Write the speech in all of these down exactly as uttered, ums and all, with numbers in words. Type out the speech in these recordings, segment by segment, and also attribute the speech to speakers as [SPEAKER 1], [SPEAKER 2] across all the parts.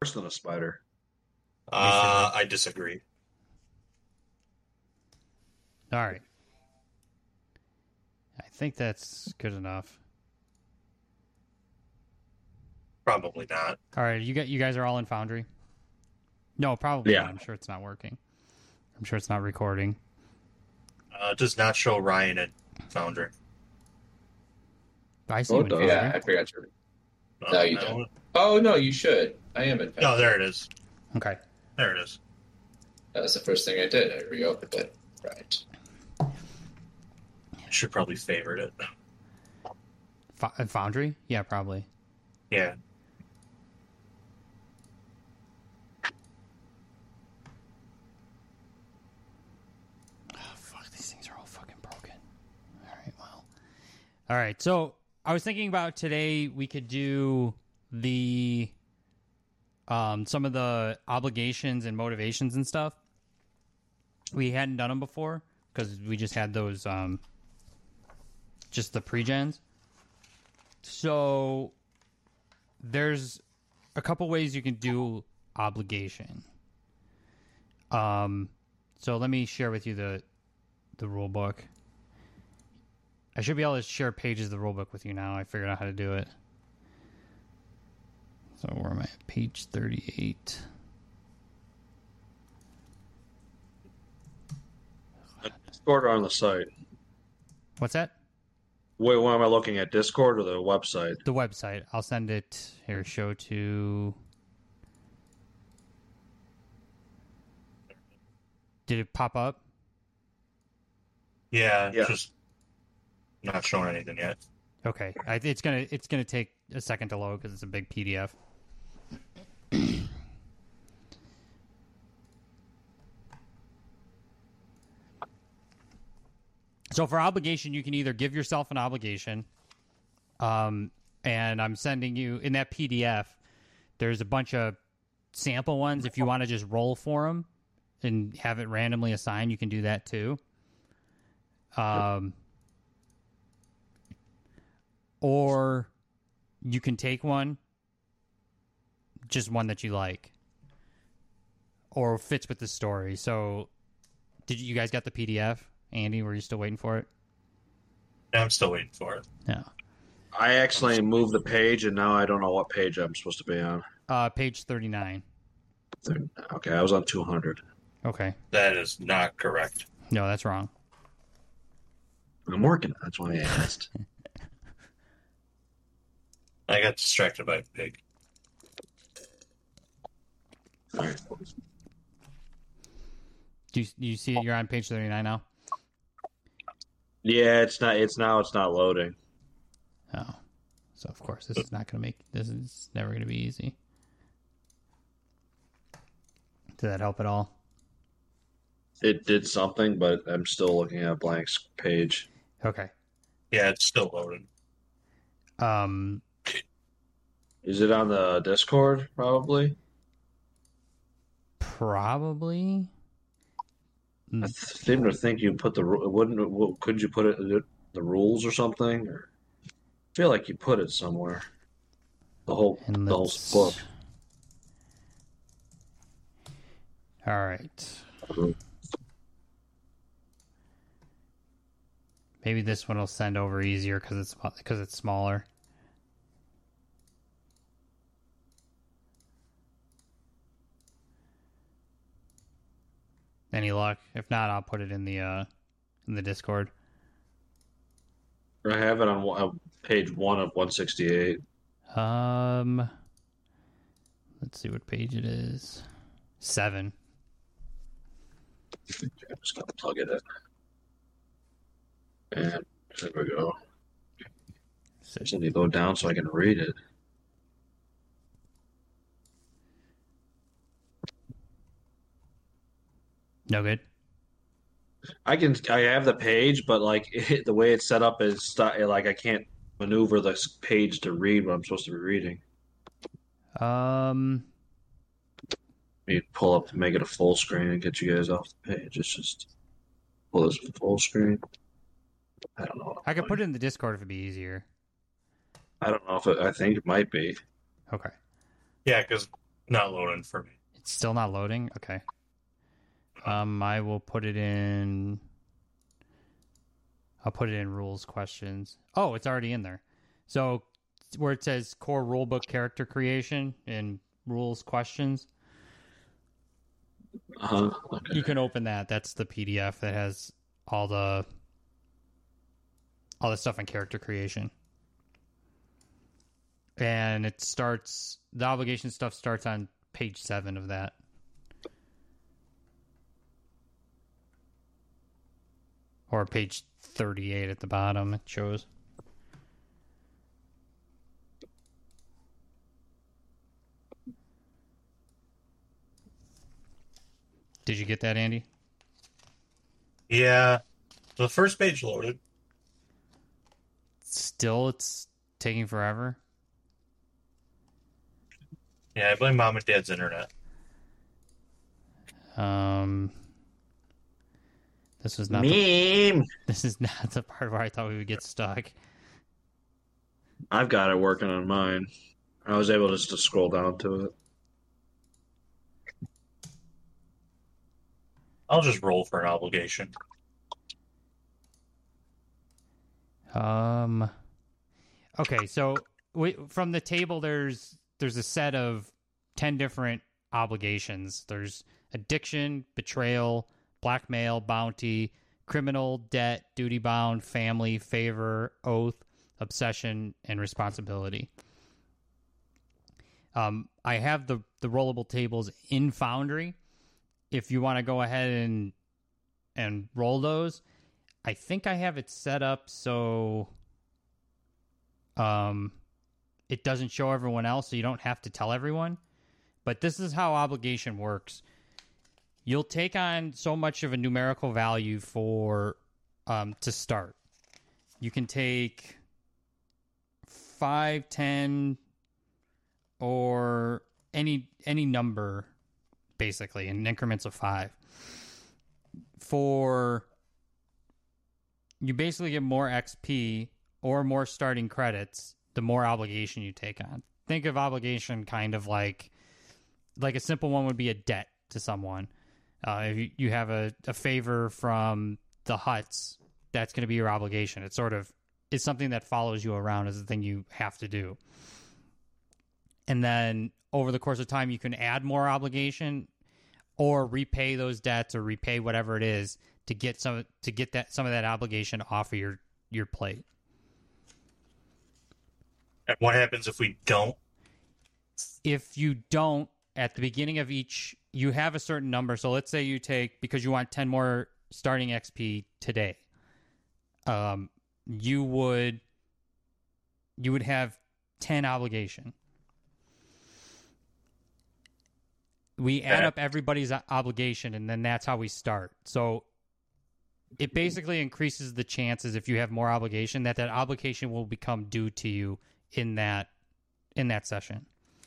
[SPEAKER 1] than a spider.
[SPEAKER 2] Yes, it
[SPEAKER 3] Uh,
[SPEAKER 2] is.
[SPEAKER 3] I disagree.
[SPEAKER 2] All right. I think that's good enough.
[SPEAKER 3] Probably not.
[SPEAKER 2] All right, you got you guys are all in Foundry? No, probably
[SPEAKER 1] Yeah.
[SPEAKER 2] not. I'm sure it's not working. I'm sure it's not recording.
[SPEAKER 3] Uh, it does not show Ryan at Foundry.
[SPEAKER 2] I see
[SPEAKER 1] Oh,
[SPEAKER 2] you
[SPEAKER 1] it
[SPEAKER 2] in
[SPEAKER 1] does.
[SPEAKER 2] Foundry.
[SPEAKER 4] Yeah, I forgot to.
[SPEAKER 3] Oh,
[SPEAKER 4] No, you
[SPEAKER 3] I
[SPEAKER 4] don't. Oh no, you should. I am in.
[SPEAKER 3] No, there it is.
[SPEAKER 2] Okay.
[SPEAKER 3] There it is.
[SPEAKER 4] That was the first thing I did. I reopened it. Right.
[SPEAKER 3] I should probably favorite it.
[SPEAKER 2] Fo- Foundry? Yeah, probably.
[SPEAKER 3] Yeah.
[SPEAKER 2] Oh, fuck, these things are all fucking broken. All right, well. All right, so I was thinking about today we could do the um some of the obligations and motivations and stuff. We hadn't done them before because we just had those um just the pre-gens. So there's a couple ways you can do obligation. Um, so let me share with you the the rule book. I should be able to share pages of the rule book with you now. I figured out how to do it. So where am I? Page thirty-eight.
[SPEAKER 1] Discord or on the site?
[SPEAKER 2] What's that?
[SPEAKER 1] Wait, what am I looking at? Discord or the website?
[SPEAKER 2] The website. I'll send it here. Show to. Did it pop up?
[SPEAKER 3] Yeah,
[SPEAKER 1] Yeah.
[SPEAKER 3] just not showing anything yet.
[SPEAKER 2] Okay, I, it's gonna it's gonna take a second to load because it's a big P D F. So for obligation, you can either give yourself an obligation, um, and I'm sending you in that P D F. There's a bunch of sample ones. If you want to just roll for them and have it randomly assigned, you can do that too. Um, or you can take one, just one that you like, or fits with the story. So, did you, you guys got the P D F? Andy, were you still waiting for it?
[SPEAKER 3] Yeah, I'm still waiting for it.
[SPEAKER 2] No.
[SPEAKER 1] I actually moved the page, and now I don't know what page I'm supposed to be on.
[SPEAKER 2] Uh, page thirty-nine.
[SPEAKER 1] Okay, I was on two hundred.
[SPEAKER 2] Okay.
[SPEAKER 3] That is not correct.
[SPEAKER 2] No, that's wrong.
[SPEAKER 1] I'm working. That's why I asked.
[SPEAKER 3] I got distracted by a pig.
[SPEAKER 1] All right.
[SPEAKER 2] Do you, do you see it? You're on page thirty-nine now?
[SPEAKER 1] Yeah, it's not. It's now. It's not loading.
[SPEAKER 2] Oh. So, of course, this is not going to make... This is never going to be easy. Did that help at all?
[SPEAKER 1] It did something, but I'm still looking at a blank page.
[SPEAKER 2] Okay.
[SPEAKER 3] Yeah, it's still loading.
[SPEAKER 2] Um,
[SPEAKER 1] Is it on the Discord? Probably.
[SPEAKER 2] probably.
[SPEAKER 1] I seem to think you put the wouldn't. Couldn't you put it in the rules or something? Or I feel like you put it somewhere. The whole
[SPEAKER 2] And
[SPEAKER 1] the whole
[SPEAKER 2] let's-
[SPEAKER 1] book.
[SPEAKER 2] All right. Maybe this one will send over easier because it's because it's smaller. Any luck? If not, I'll put it in the uh, in the Discord.
[SPEAKER 1] I have it on one- uh, page one of one sixty-eight.
[SPEAKER 2] Um, let's see what page it is. Seven.
[SPEAKER 1] I'm just gonna plug it in. And there we go. I just need to go down so I can read it.
[SPEAKER 2] No good.
[SPEAKER 1] I can. I have the page, but like it, the way it's set up is st- like I can't maneuver the page to read what I'm supposed to be reading.
[SPEAKER 2] Um,
[SPEAKER 1] You pull up to make it a full screen and get you guys off the page. It's just pull this full screen. I don't know.
[SPEAKER 2] I could put it in the Discord if it'd be easier.
[SPEAKER 1] I don't know if it, I think it might be.
[SPEAKER 2] Okay.
[SPEAKER 3] Yeah, because Not loading for me.
[SPEAKER 2] It's still not loading? Okay. Um, I will put it in... I'll put it in rules questions. Oh, it's already in there. So where it says core rulebook character creation and rules questions,
[SPEAKER 1] Uh-huh. Okay.
[SPEAKER 2] you can open that. That's the P D F that has all the all the stuff on character creation. And it starts, the obligation stuff starts on page seven of that. Or page thirty-eight at the bottom, it shows. Did you get that, Andy?
[SPEAKER 3] Yeah. The first page loaded.
[SPEAKER 2] Still, it's taking forever.
[SPEAKER 3] Yeah, I blame mom and dad's internet.
[SPEAKER 2] Um, this was not the,
[SPEAKER 1] Meme.
[SPEAKER 2] this is not the part where I thought we would get stuck.
[SPEAKER 1] I've got it working on mine. I was able just to scroll down to it.
[SPEAKER 3] I'll just roll for an obligation.
[SPEAKER 2] Um, okay, so we, from the table, there's there's a set of ten different obligations. There's addiction, betrayal, blackmail, bounty, criminal, debt, duty bound, family, favor, oath, obsession, and responsibility. Um, I have the the rollable tables in Foundry. If you want to go ahead and and roll those, I think I have it set up so um, it doesn't show everyone else, so you don't have to tell everyone. But this is how obligation works. You'll take on so much of a numerical value for um, to start. You can take five, ten, or any any number, basically, in increments of five. For you basically get more X P or more starting credits the more obligation you take on. Think of obligation kind of like like a simple one would be a debt to someone. Uh, if you, you have a, a favor from the Hutts, that's going to be your obligation. It sort of is something that follows you around as a thing you have to do. And then over the course of time, you can add more obligation or repay those debts or repay whatever it is to get some to get that some of that obligation off of your, your plate.
[SPEAKER 3] And what happens if we don't?
[SPEAKER 2] If you don't, at the beginning of each, you have a certain number. So let's say you take, because you want ten more starting X P today, um, you would you would have ten obligation. We add up everybody's obligation, and then that's how we start. So it basically increases the chances, if you have more obligation, that that obligation will become due to you in that in that session.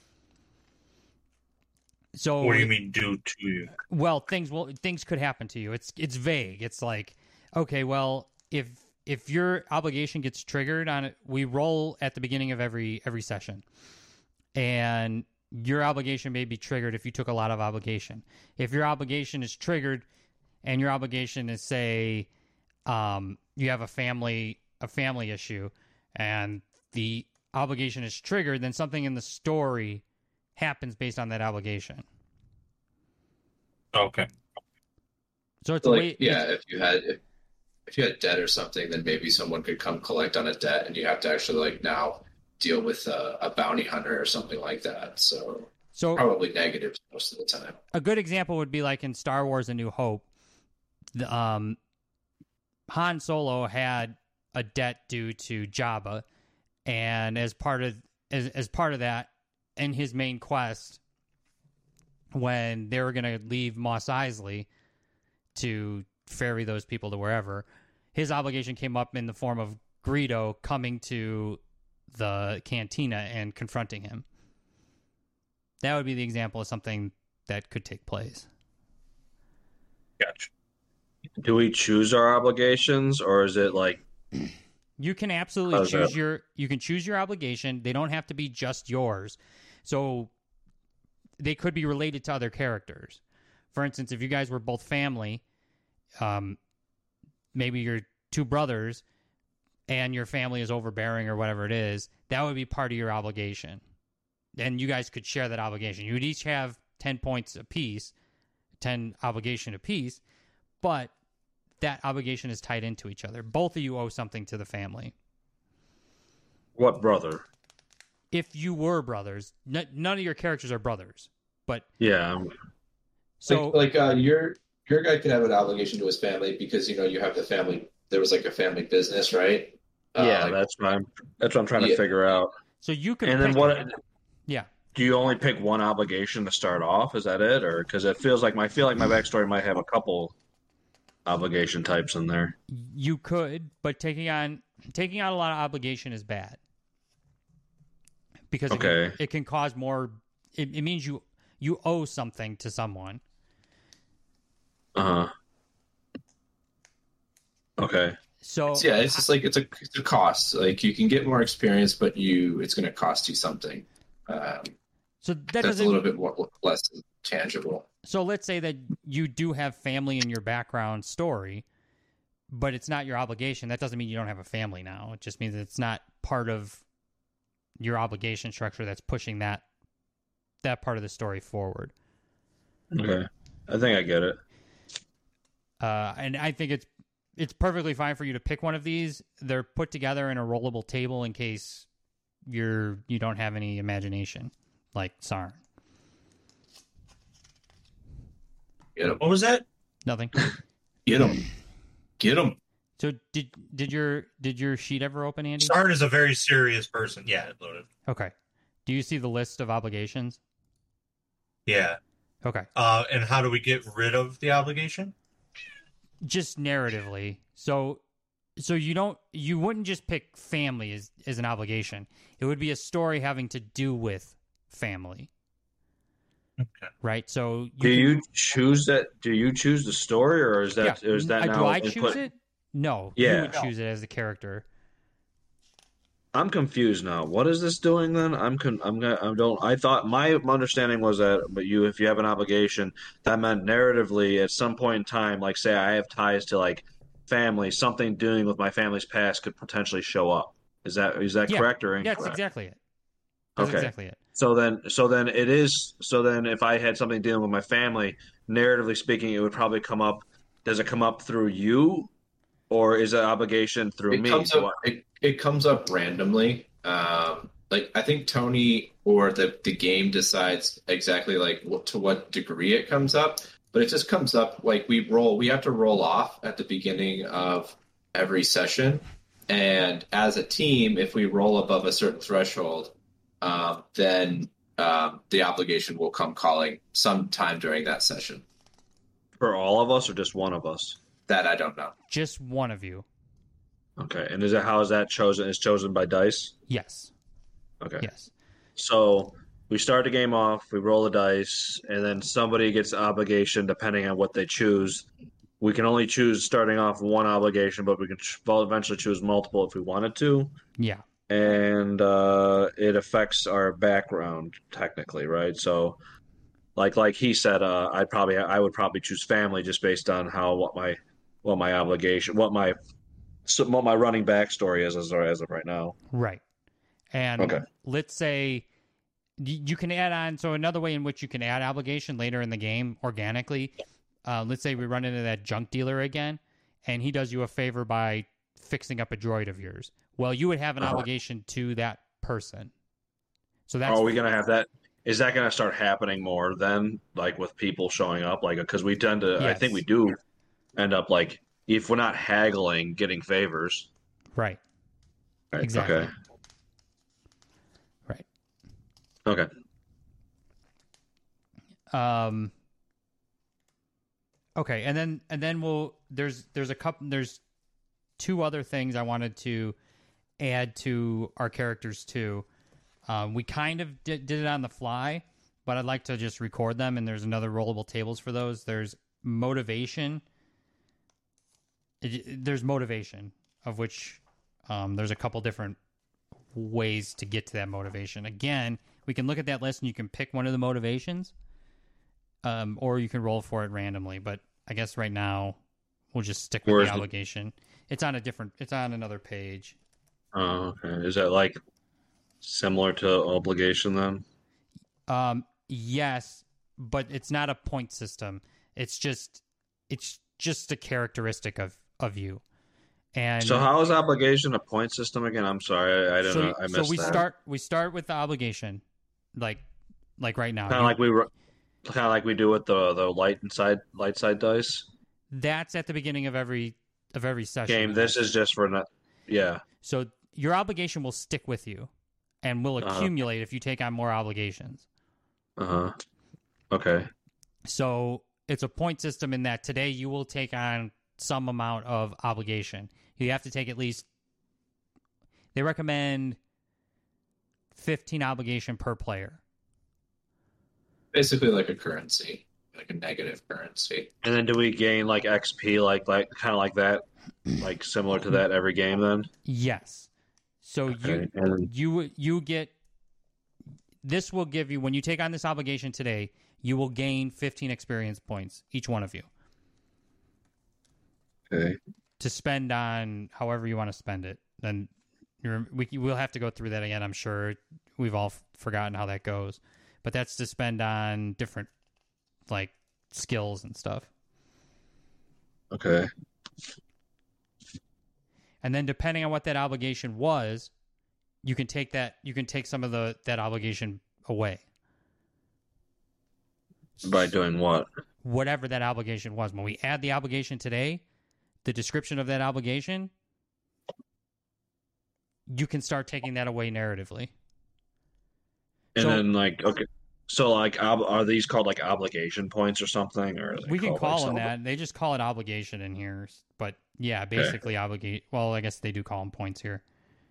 [SPEAKER 2] So
[SPEAKER 3] What do you mean due to you?
[SPEAKER 2] well, things will things could happen to you. It's it's vague. It's like, okay, well, if if your obligation gets triggered on it, we roll at the beginning of every every session, and your obligation may be triggered if you took a lot of obligation. If your obligation is triggered, and your obligation is, say, um, you have a family a family issue, and the obligation is triggered, then something in the story happens based on that obligation.
[SPEAKER 3] Okay.
[SPEAKER 2] So it's
[SPEAKER 4] So,
[SPEAKER 2] a
[SPEAKER 4] like,
[SPEAKER 2] way,
[SPEAKER 4] yeah, if you had if, if you had debt or something, then maybe someone could come collect on a debt, and you have to actually like now deal with a, a bounty hunter or something like that. So
[SPEAKER 2] so
[SPEAKER 4] probably negative most of the time.
[SPEAKER 2] a good example would be like in Star Wars: A New Hope. The, um, Han Solo had a debt due to Jabba, and as part of as as part of that, in his main quest, when they were going to leave Mos Eisley to ferry those people to wherever, his obligation came up in the form of Greedo coming to the cantina and confronting him. That would be the example of something that could take place.
[SPEAKER 3] Gotcha.
[SPEAKER 1] Do we choose our obligations, or is it like
[SPEAKER 2] You can absolutely
[SPEAKER 1] How's
[SPEAKER 2] choose
[SPEAKER 1] that?
[SPEAKER 2] your you can choose your obligation. They don't have to be just yours. So they could be related to other characters. For instance, if you guys were both family, um, maybe you're two brothers and your family is overbearing or whatever it is, that would be part of your obligation. And you guys could share that obligation. You would each have ten points apiece, ten obligation apiece, but that obligation is tied into each other. Both of you owe something to the family.
[SPEAKER 1] What brother?
[SPEAKER 2] If you were brothers, n- none of your characters are brothers, but
[SPEAKER 1] Yeah. I'm-
[SPEAKER 2] so
[SPEAKER 4] like, like uh, your your guy could have an obligation to his family because you know you have the family. There was like a family business, right? Uh,
[SPEAKER 1] yeah,
[SPEAKER 4] like,
[SPEAKER 1] that's what I'm. That's what I'm trying
[SPEAKER 4] Yeah.
[SPEAKER 1] to figure out.
[SPEAKER 2] so you could.
[SPEAKER 1] And then
[SPEAKER 2] pick
[SPEAKER 1] what?
[SPEAKER 2] it. Yeah.
[SPEAKER 1] Do you only pick one obligation to start off? Is that it, or because it feels like my I feel like my backstory might have a couple obligation types in there?
[SPEAKER 2] You could, but taking on taking on a lot of obligation is bad because it,
[SPEAKER 1] Okay.
[SPEAKER 2] can, it can cause more. It, it means you you owe something to someone.
[SPEAKER 1] Uh huh. Okay.
[SPEAKER 2] So
[SPEAKER 4] yeah, it's just like it's a, it's a cost. Like you can get more experience, but you it's going to cost you something. Um,
[SPEAKER 2] so that
[SPEAKER 4] that's
[SPEAKER 2] doesn't.
[SPEAKER 4] a little bit more, less tangible.
[SPEAKER 2] So let's say that you do have family in your background story, but it's not your obligation. That doesn't mean you don't have a family now. It just means it's not part of your obligation structure that's pushing that that part of the story forward.
[SPEAKER 1] Okay. I think I get it.
[SPEAKER 2] Uh, and I think it's it's perfectly fine for you to pick one of these. They're put together in a rollable table in case you're you don't have any imagination, like Sarn.
[SPEAKER 4] Get them,
[SPEAKER 3] What was that?
[SPEAKER 2] Nothing.
[SPEAKER 4] get them, get them.
[SPEAKER 2] So did did your did your sheet ever open, Andy?
[SPEAKER 3] Sarn is a very serious person. Yeah, it loaded.
[SPEAKER 2] Okay. Do you see the list of obligations?
[SPEAKER 3] Yeah.
[SPEAKER 2] Okay.
[SPEAKER 3] Uh, and how do we get rid of the obligation?
[SPEAKER 2] Just narratively. So so you don't you wouldn't just pick family as, as an obligation. It would be a story having to do with family.
[SPEAKER 3] Okay.
[SPEAKER 2] Right? So you
[SPEAKER 1] Do
[SPEAKER 2] can-
[SPEAKER 1] you choose that? Do you choose the story, or is that
[SPEAKER 2] yeah.
[SPEAKER 1] is that
[SPEAKER 2] Uh,
[SPEAKER 1] now
[SPEAKER 2] do I
[SPEAKER 1] input?
[SPEAKER 2] choose it? No. You
[SPEAKER 1] Yeah.
[SPEAKER 2] would choose it as the character.
[SPEAKER 1] I'm confused now. What is this doing then? I'm con- I'm gonna I don't I thought my understanding was that but you if you have an obligation that meant narratively at some point in time, like say I have ties to like family, something doing with my family's past could potentially show up. Is that is that
[SPEAKER 2] Yeah.
[SPEAKER 1] correct or
[SPEAKER 2] Yeah,
[SPEAKER 1] incorrect?
[SPEAKER 2] that's exactly it. That's
[SPEAKER 1] Okay.
[SPEAKER 2] exactly it.
[SPEAKER 1] So then so then it is so then if I had something dealing with my family, narratively speaking, it would probably come up. Does it come up through you, or is it obligation through
[SPEAKER 4] It
[SPEAKER 1] me?
[SPEAKER 4] comes
[SPEAKER 1] Do
[SPEAKER 4] up. It, it comes up randomly. Um, like I think Tony or the the game decides exactly like what, to what degree it comes up, but it just comes up like we roll. We have to roll off at the beginning of every session, and as a team, if we roll above a certain threshold, um, then um, the obligation will come calling sometime during that session.
[SPEAKER 1] for all of us or just one of us?
[SPEAKER 4] That I don't know.
[SPEAKER 2] Just one of you.
[SPEAKER 1] Okay, and is it how is that chosen? It's chosen by dice.
[SPEAKER 2] Yes.
[SPEAKER 1] Okay,
[SPEAKER 2] Yes.
[SPEAKER 1] so we start the game off, we roll the dice, and then somebody gets obligation depending on what they choose. We can only choose starting off one obligation, but we can ch- well, eventually choose multiple if we wanted to,
[SPEAKER 2] Yeah.
[SPEAKER 1] and uh, it affects our background technically, right? So, like like he said, uh, I'd probably I would probably choose family just based on how what my what my obligation what my so what my running backstory is as, as of right now.
[SPEAKER 2] Right. And
[SPEAKER 1] Okay.
[SPEAKER 2] let's say y- you can add on. So another way in which you can add obligation later in the game organically. Uh, let's say we run into that junk dealer again, and he does you a favor by fixing up a droid of yours. Well, you would have an
[SPEAKER 1] Uh-huh.
[SPEAKER 2] obligation to that person. So that's
[SPEAKER 1] Are we gonna have that? Is that gonna start happening more then, like with people showing up? Like, because we tend to, I
[SPEAKER 2] Yes.
[SPEAKER 1] think we do end up like if we're not haggling, getting favors.
[SPEAKER 2] right.
[SPEAKER 1] Right.
[SPEAKER 2] Exactly.
[SPEAKER 1] Okay.
[SPEAKER 2] Right.
[SPEAKER 1] Okay.
[SPEAKER 2] Um. Okay, and then and then we'll there's there's a couple there's two other things I wanted to add to our characters too. Um, we kind of did, did it on the fly, but I'd like to just record them. And there's another rollable tables for those. There's motivation. It, there's motivation, of which um, there's a couple different ways to get to that motivation. Again, we we can look at that list and you can pick one of the motivations, um, or you can roll for it randomly. But I guess right now we'll just stick with
[SPEAKER 1] Where's
[SPEAKER 2] the
[SPEAKER 1] the-
[SPEAKER 2] obligation. It's on a different. It's on another page.
[SPEAKER 1] Oh, okay. Is that like similar to obligation then?
[SPEAKER 2] Um, yes, but it's not a point system. It's just it's just a characteristic of of you. And
[SPEAKER 1] So how is obligation a point system again? I'm sorry, I, I don't
[SPEAKER 2] so,
[SPEAKER 1] know. I missed
[SPEAKER 2] so we
[SPEAKER 1] that.
[SPEAKER 2] start we start with the obligation, like like right now.
[SPEAKER 1] Kind of
[SPEAKER 2] You-
[SPEAKER 1] like we were, kind of like we do with the the light and side light side dice
[SPEAKER 2] that's at the beginning of every of every session.
[SPEAKER 1] game. This is just for not. Yeah.
[SPEAKER 2] So your obligation will stick with you, and will
[SPEAKER 1] Uh-huh.
[SPEAKER 2] accumulate if you take on more obligations.
[SPEAKER 1] Uh huh. Okay.
[SPEAKER 2] So it's a point system in that today you will take on some amount of obligation. You have to take at least, they recommend fifteen obligation per player.
[SPEAKER 4] Basically, like a currency, like a negative currency.
[SPEAKER 1] And then do we gain like X P, like like kind of like that, like similar to that every game then?
[SPEAKER 2] Yes. So
[SPEAKER 1] Okay.
[SPEAKER 2] you
[SPEAKER 1] And
[SPEAKER 2] you you get, this will give you, when you take on this obligation today, you will gain fifteen experience points, each one of you,
[SPEAKER 1] okay.
[SPEAKER 2] to spend on however you want to spend it. Then you're, we we'll have to go through that again. I'm sure we've all f- forgotten how that goes, but that's to spend on different like skills and stuff.
[SPEAKER 1] Okay.
[SPEAKER 2] And then depending on what that obligation was, you can take that you can take some of the that obligation away.
[SPEAKER 1] By doing what?
[SPEAKER 2] Whatever that obligation was. When we add the obligation today, the description of that obligation, you can start taking that away narratively.
[SPEAKER 1] And
[SPEAKER 2] So-
[SPEAKER 1] then like okay, so like ob- are these called like obligation points or something, or are they
[SPEAKER 2] We can
[SPEAKER 1] called,
[SPEAKER 2] call
[SPEAKER 1] like,
[SPEAKER 2] them
[SPEAKER 1] some-
[SPEAKER 2] that. They just call it obligation in here. But yeah, basically obligate. Well, I guess they do call them points here.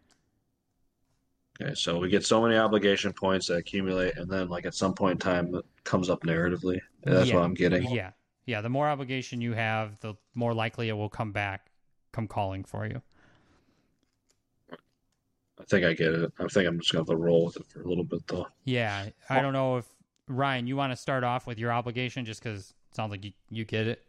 [SPEAKER 1] Okay, so we get so many obligation points that accumulate, and then like at some point in time it comes up narratively. That's
[SPEAKER 2] Yeah.
[SPEAKER 1] what I'm getting.
[SPEAKER 2] Yeah. Yeah. The more obligation you have, the more likely it will come back, come calling for you.
[SPEAKER 1] I think I get it. I think I'm just gonna have to roll with it for a little bit though.
[SPEAKER 2] Yeah. I don't know if, Ryan, you want to start off with your obligation just because it sounds like you, you get it.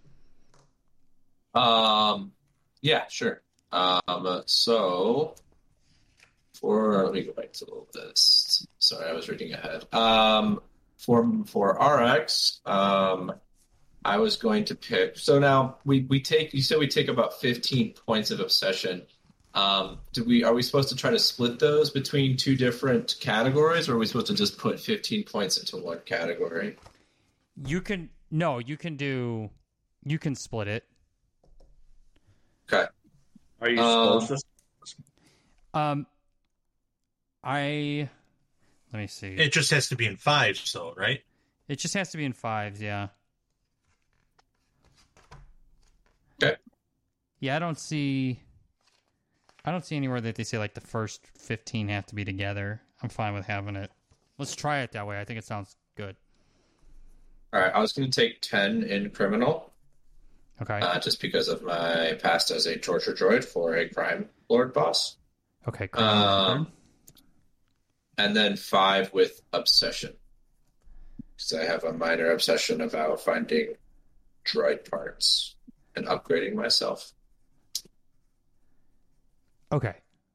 [SPEAKER 4] Um, yeah, sure. Um, so for let me go back to the list. Sorry, I was reading ahead. Um, for for R X, um, I was going to pick. So now we we take. You said we take about fifteen points of obsession. Um, do we are we supposed to try to split those between two different categories, or are we supposed to just put fifteen points into one category?
[SPEAKER 2] You can, no, you can do, you can split it.
[SPEAKER 4] Okay.
[SPEAKER 1] Are you
[SPEAKER 4] Um,
[SPEAKER 1] supposed to?
[SPEAKER 2] Um, I, let me see.
[SPEAKER 3] It just has to be in fives, though, right?
[SPEAKER 2] It just has to be in fives, yeah.
[SPEAKER 4] Okay.
[SPEAKER 2] Yeah, I don't see. I don't see anywhere that they say like the first fifteen have to be together. I'm fine with having it. Let's try it that way. I think it sounds good.
[SPEAKER 4] All right. I was going to take ten in criminal.
[SPEAKER 2] Okay.
[SPEAKER 4] Uh, just because of my past as a torture droid for a crime lord boss.
[SPEAKER 2] okay. Cool.
[SPEAKER 4] Um, and then five with obsession. Because I have a minor obsession about finding droid parts and upgrading myself.
[SPEAKER 2] Okay.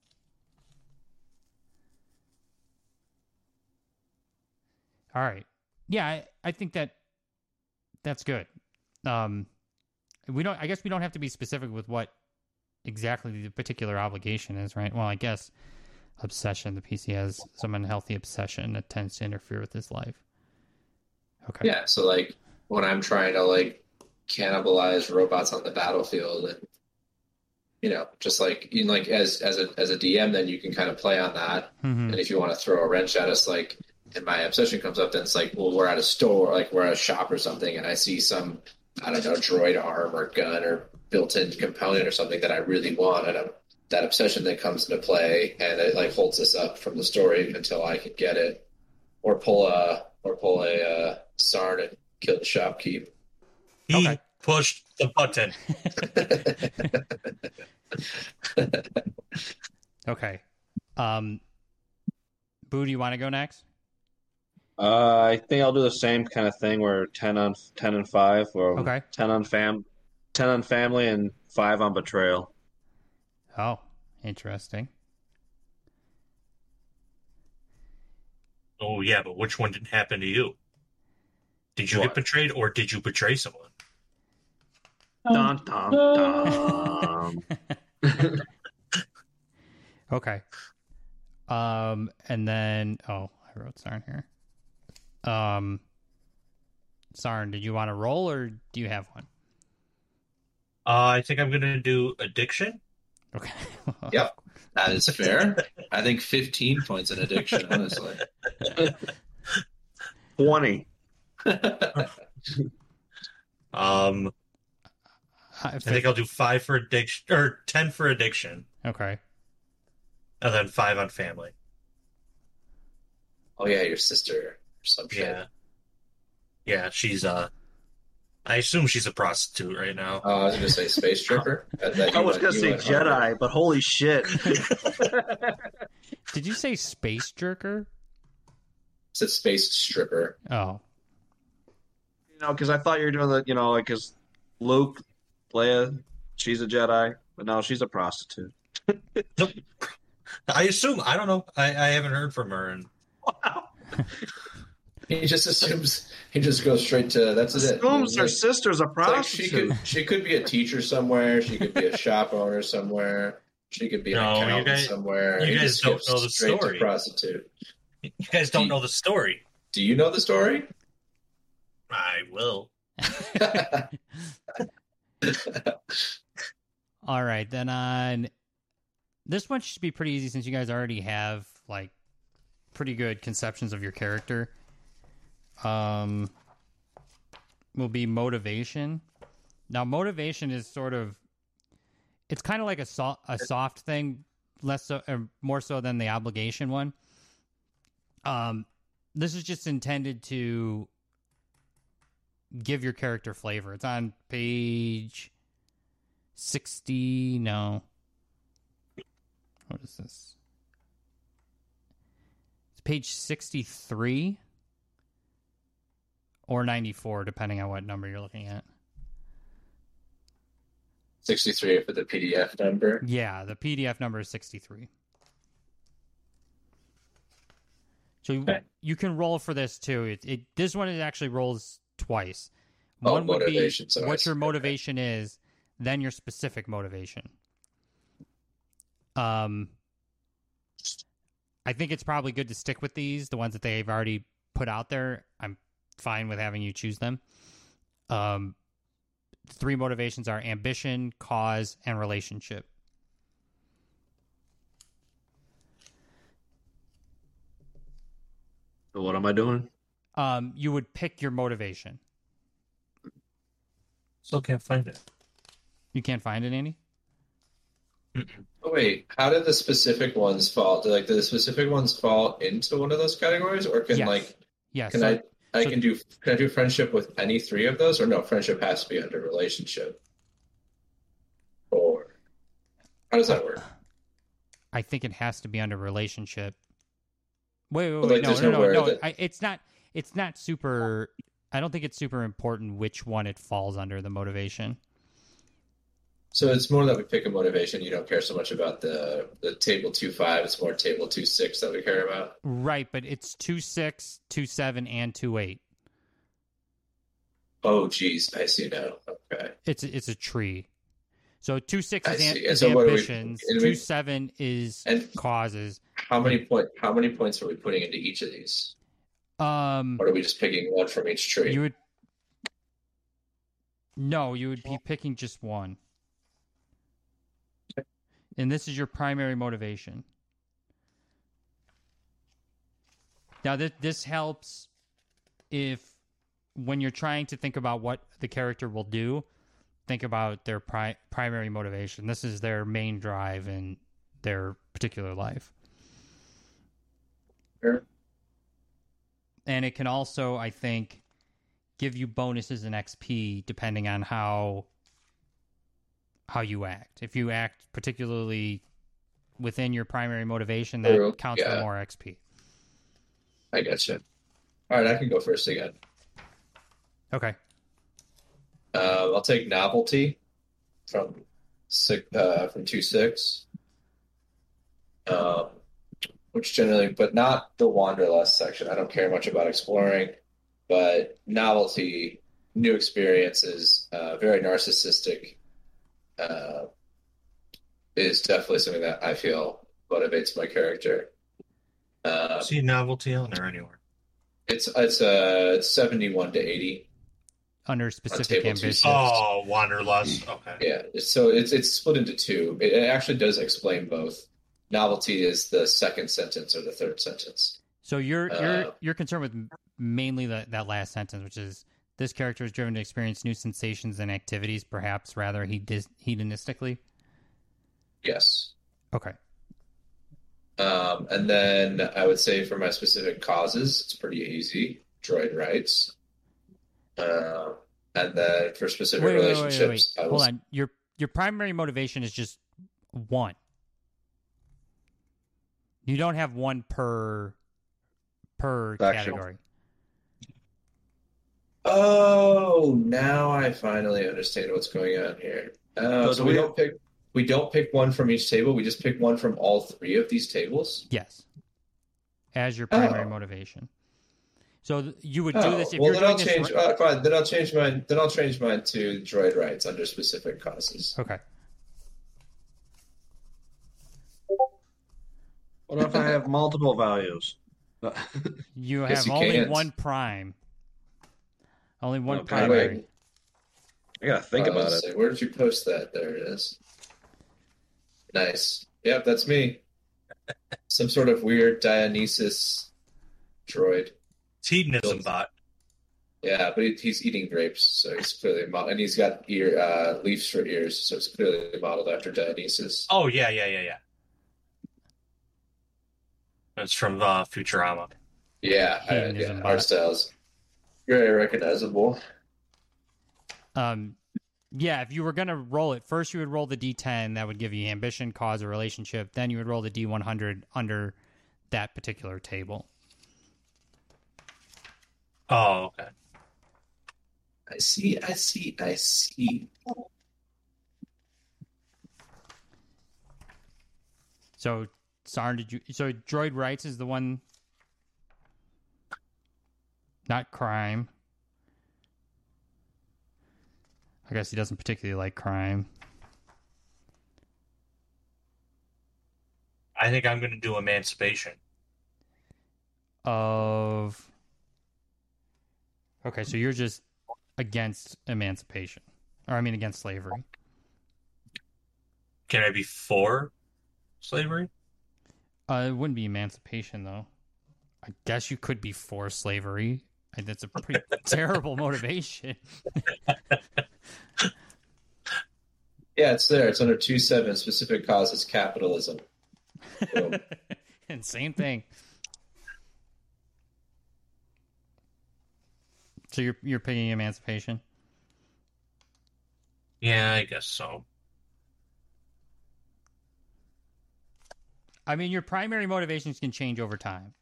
[SPEAKER 2] All right. Yeah, I, I think that that's good. Um, we don't. I guess we don't have to be specific with what exactly the particular obligation is, right? Well, I guess obsession. The P C has some unhealthy obsession that tends to interfere with his life. Okay.
[SPEAKER 4] Yeah, so like when I'm trying to like cannibalize robots on the battlefield and you know, just like you know, like as as a as a D M then you can kind of play on that.
[SPEAKER 2] Mhm.
[SPEAKER 4] And if you want to throw a wrench at us, like, and my obsession comes up, then it's like, well, we're at a store, like we're at a shop or something, and I see some, I don't know, droid arm or gun or built-in component or something that I really want, and I'm, that obsession then comes into play, and it like holds us up from the story until I can get it, or pull a or pull a uh, Sarn and kill the shopkeep.
[SPEAKER 3] He
[SPEAKER 2] Okay.
[SPEAKER 3] pushed the button.
[SPEAKER 2] Okay. Um, Boo, do you want to go next?
[SPEAKER 1] Uh, I think I'll do the same kind of thing where ten on ten and five, or
[SPEAKER 2] Okay.
[SPEAKER 1] ten on fam, ten on family, and five on betrayal.
[SPEAKER 2] Oh, interesting.
[SPEAKER 3] Oh yeah, but which one didn't happen to you? Did you
[SPEAKER 4] What?
[SPEAKER 3] get betrayed, or did you betray someone?
[SPEAKER 1] Dun dun dun.
[SPEAKER 2] Okay. Um, and then oh, I wrote Sarn here. Um, Sarn, did you want to roll or do you have one?
[SPEAKER 3] Uh, I think I'm gonna do addiction.
[SPEAKER 2] Okay.
[SPEAKER 4] Yep, that is fair. I think fifteen points in addiction, honestly.
[SPEAKER 1] Twenty.
[SPEAKER 3] Um,
[SPEAKER 2] I
[SPEAKER 3] I think I'll do five for addiction, or ten for addiction,
[SPEAKER 2] Okay.
[SPEAKER 3] and then five on family.
[SPEAKER 4] Oh yeah, your sister or some shit.
[SPEAKER 3] Yeah, yeah. She's uh, I assume she's a prostitute right now.
[SPEAKER 4] Oh, I was gonna say space tripper. That- that
[SPEAKER 1] I
[SPEAKER 4] you
[SPEAKER 1] was
[SPEAKER 4] went-
[SPEAKER 1] gonna
[SPEAKER 4] you
[SPEAKER 1] say
[SPEAKER 4] went hard.
[SPEAKER 1] Jedi, but holy shit!
[SPEAKER 2] Did you say space jerker?
[SPEAKER 4] It's a space stripper.
[SPEAKER 2] Oh.
[SPEAKER 1] You know, because I thought you were doing the, you know, like, because Luke, Leia, she's a Jedi, but no, she's a prostitute.
[SPEAKER 3] I assume. I don't know. I, I haven't heard from her, and
[SPEAKER 1] Wow.
[SPEAKER 4] He just assumes he just goes straight to that's it.
[SPEAKER 1] Assumes her
[SPEAKER 4] Like-
[SPEAKER 1] sister's a
[SPEAKER 4] It's like she
[SPEAKER 1] prostitute.
[SPEAKER 4] could she could be a teacher somewhere. She could be a shop owner somewhere. She could be an
[SPEAKER 3] No, you
[SPEAKER 4] accountant
[SPEAKER 3] guys-
[SPEAKER 4] somewhere.
[SPEAKER 3] you
[SPEAKER 4] He
[SPEAKER 3] guys
[SPEAKER 4] just
[SPEAKER 3] don't
[SPEAKER 4] skips
[SPEAKER 3] know the
[SPEAKER 4] straight
[SPEAKER 3] story.
[SPEAKER 4] To prostitute.
[SPEAKER 3] you guys don't know the story.
[SPEAKER 4] Do you know the story?
[SPEAKER 3] I will.
[SPEAKER 2] All right, then on this one should be pretty easy since you guys already have like pretty good conceptions of your character. Um, will be motivation. Now, motivation is sort of it's kind of like a so- a soft thing, less so or more so than the obligation one. Um, this is just intended to give your character flavor. It's on page sixty. No. What is this? It's page sixty-three or ninety-four, depending on what number you're looking at.
[SPEAKER 4] sixty-three for the P D F number.
[SPEAKER 2] Yeah, the P D F number is sixty-three. So you,
[SPEAKER 4] Okay.
[SPEAKER 2] you can roll for this too. It, it this one it actually rolls twice.
[SPEAKER 4] Oh,
[SPEAKER 2] One would be
[SPEAKER 4] motivation, so I
[SPEAKER 2] what
[SPEAKER 4] see.
[SPEAKER 2] your
[SPEAKER 4] Okay.
[SPEAKER 2] motivation is, then your specific motivation. Um, I think it's probably good to stick with these, the ones that they've already put out there. I'm fine with having you choose them. Um, three motivations are ambition, cause, and relationship.
[SPEAKER 1] So what am I doing?
[SPEAKER 2] Um, you would pick your motivation.
[SPEAKER 3] Still can't find it.
[SPEAKER 2] You can't find it, Andy?
[SPEAKER 4] Oh wait, how did the specific ones fall? Do like do the specific ones fall into one of those categories, or can
[SPEAKER 2] Yes.
[SPEAKER 4] like
[SPEAKER 2] Yes.
[SPEAKER 4] can
[SPEAKER 2] so-
[SPEAKER 4] I I
[SPEAKER 2] so-
[SPEAKER 4] can do can I do friendship with any three of those, or no? Friendship has to be under relationship. Or how does that work?
[SPEAKER 2] I think it has to be under relationship. Wait, wait,
[SPEAKER 4] But,
[SPEAKER 2] wait.
[SPEAKER 4] like,
[SPEAKER 2] no,
[SPEAKER 4] there's
[SPEAKER 2] no, no,
[SPEAKER 4] nowhere
[SPEAKER 2] no.
[SPEAKER 4] that-
[SPEAKER 2] I, it's not. It's not super. I don't think it's super important which one it falls under the motivation.
[SPEAKER 4] So it's more that we pick a motivation. You don't care so much about the the table two five. It's more table two six that we care about.
[SPEAKER 2] Right, but it's two six, two seven, and two eight.
[SPEAKER 4] Oh, geez, I see now. Okay,
[SPEAKER 2] It's it's a tree. So two six
[SPEAKER 4] I
[SPEAKER 2] is, am-
[SPEAKER 4] see.
[SPEAKER 2] is
[SPEAKER 4] So what do we-
[SPEAKER 2] ambitions.
[SPEAKER 4] and we-
[SPEAKER 2] Two seven is
[SPEAKER 4] and
[SPEAKER 2] causes.
[SPEAKER 4] how many point how many points are we putting into each of these,
[SPEAKER 2] Um,
[SPEAKER 4] or are we just picking one from each tree?
[SPEAKER 2] you would. No, you would be picking just one. And this is your primary motivation. Now, this, this helps if, when you're trying to think about what the character will do, think about their pri- primary motivation. This is their main drive in their particular life.
[SPEAKER 4] Sure.
[SPEAKER 2] And it can also, I think, give you bonuses in X P depending on how how you act. If you act particularly within your primary motivation, that
[SPEAKER 4] True.
[SPEAKER 2] counts
[SPEAKER 4] Yeah.
[SPEAKER 2] for more X P.
[SPEAKER 4] I gotcha. All right, I can go first again.
[SPEAKER 2] Okay.
[SPEAKER 4] Uh, I'll take novelty from six, uh, from two six, um, which generally, but not the wanderlust section. I don't care much about exploring, but novelty, new experiences, uh, very narcissistic, uh, is definitely something that I feel motivates my character. Uh,
[SPEAKER 3] See novelty on there anywhere.
[SPEAKER 4] it's it's uh it's seventy-one to eighty.
[SPEAKER 2] Under specific
[SPEAKER 4] table two
[SPEAKER 2] ambition.
[SPEAKER 4] six.
[SPEAKER 3] Oh, Wanderlust. Okay.
[SPEAKER 4] Yeah, so it's it's split into two. It, it actually does explain both. Novelty is the second sentence or the third sentence.
[SPEAKER 2] So you're you're
[SPEAKER 4] Uh,
[SPEAKER 2] you're concerned with mainly that that last sentence, which is this character is driven to experience new sensations and activities, perhaps rather hedis- hedonistically.
[SPEAKER 4] Yes.
[SPEAKER 2] Okay.
[SPEAKER 4] Um, and then I would say for my specific causes, it's pretty easy. Droid rights. Uh, and then for specific
[SPEAKER 2] Wait, wait, wait, wait,
[SPEAKER 4] relationships,
[SPEAKER 2] wait.
[SPEAKER 4] I
[SPEAKER 2] Hold
[SPEAKER 4] was
[SPEAKER 2] on. Your your primary motivation is just one. You don't have one per per
[SPEAKER 1] Faction.
[SPEAKER 2] category.
[SPEAKER 4] Oh, now I finally understand what's going on here. Uh,
[SPEAKER 1] So
[SPEAKER 4] so
[SPEAKER 1] do
[SPEAKER 4] we
[SPEAKER 1] we-
[SPEAKER 4] don't pick we don't pick one from each table. We just pick one from all three of these tables.
[SPEAKER 2] Yes. As your primary
[SPEAKER 4] Oh.
[SPEAKER 2] motivation. So th- you would do
[SPEAKER 4] Oh,
[SPEAKER 2] this if
[SPEAKER 4] well,
[SPEAKER 2] you're
[SPEAKER 4] then
[SPEAKER 2] doing
[SPEAKER 4] I'll
[SPEAKER 2] this.
[SPEAKER 4] change.
[SPEAKER 2] ri-
[SPEAKER 4] Uh, fine, then I'll change mine. Then I'll change mine to droid rights under specific causes.
[SPEAKER 2] Okay.
[SPEAKER 1] What if I have multiple values?
[SPEAKER 2] You
[SPEAKER 4] Guess
[SPEAKER 2] have
[SPEAKER 4] you
[SPEAKER 2] only
[SPEAKER 4] can't.
[SPEAKER 2] one prime. Only one
[SPEAKER 1] Okay.
[SPEAKER 2] primary.
[SPEAKER 4] Wait.
[SPEAKER 1] I gotta think
[SPEAKER 4] Uh,
[SPEAKER 1] about
[SPEAKER 4] let's
[SPEAKER 1] it.
[SPEAKER 4] see, where did you post that? There it is. Nice. Yep, that's me. Some sort of weird Dionysus droid.
[SPEAKER 3] It's hedonism bot.
[SPEAKER 4] Yeah, but he, he's eating grapes, so he's clearly mo- and he's got ear uh, leaves for ears, so it's clearly modeled after Dionysus.
[SPEAKER 3] Oh yeah, yeah, yeah, yeah. That's from uh, Futurama.
[SPEAKER 4] Yeah, I,
[SPEAKER 2] Hedonism
[SPEAKER 4] yeah,
[SPEAKER 2] bot.
[SPEAKER 4] art styles very recognizable.
[SPEAKER 2] Um, yeah, if you were going to roll it, first you would roll the D ten. That would give you ambition, cause, or relationship. Then you would roll the D one hundred under that particular table.
[SPEAKER 3] Oh, okay.
[SPEAKER 4] I see, I see, I see.
[SPEAKER 2] So, Sarn, did you... So, Droid Rights is the one... Not crime. I guess he doesn't particularly like crime.
[SPEAKER 3] I think I'm going to do emancipation.
[SPEAKER 2] Of... Okay, so you're just against emancipation. Or, I mean, against slavery.
[SPEAKER 3] Can I be for slavery?
[SPEAKER 2] Uh, it wouldn't be emancipation, though. I guess you could be for slavery. And that's a pretty terrible motivation.
[SPEAKER 4] Yeah, it's there. It's under two seven. Specific cause is capitalism. Boom.
[SPEAKER 2] And same thing. So you're you're picking emancipation?
[SPEAKER 3] Yeah, I guess so.
[SPEAKER 2] I mean, your primary motivations can change over time.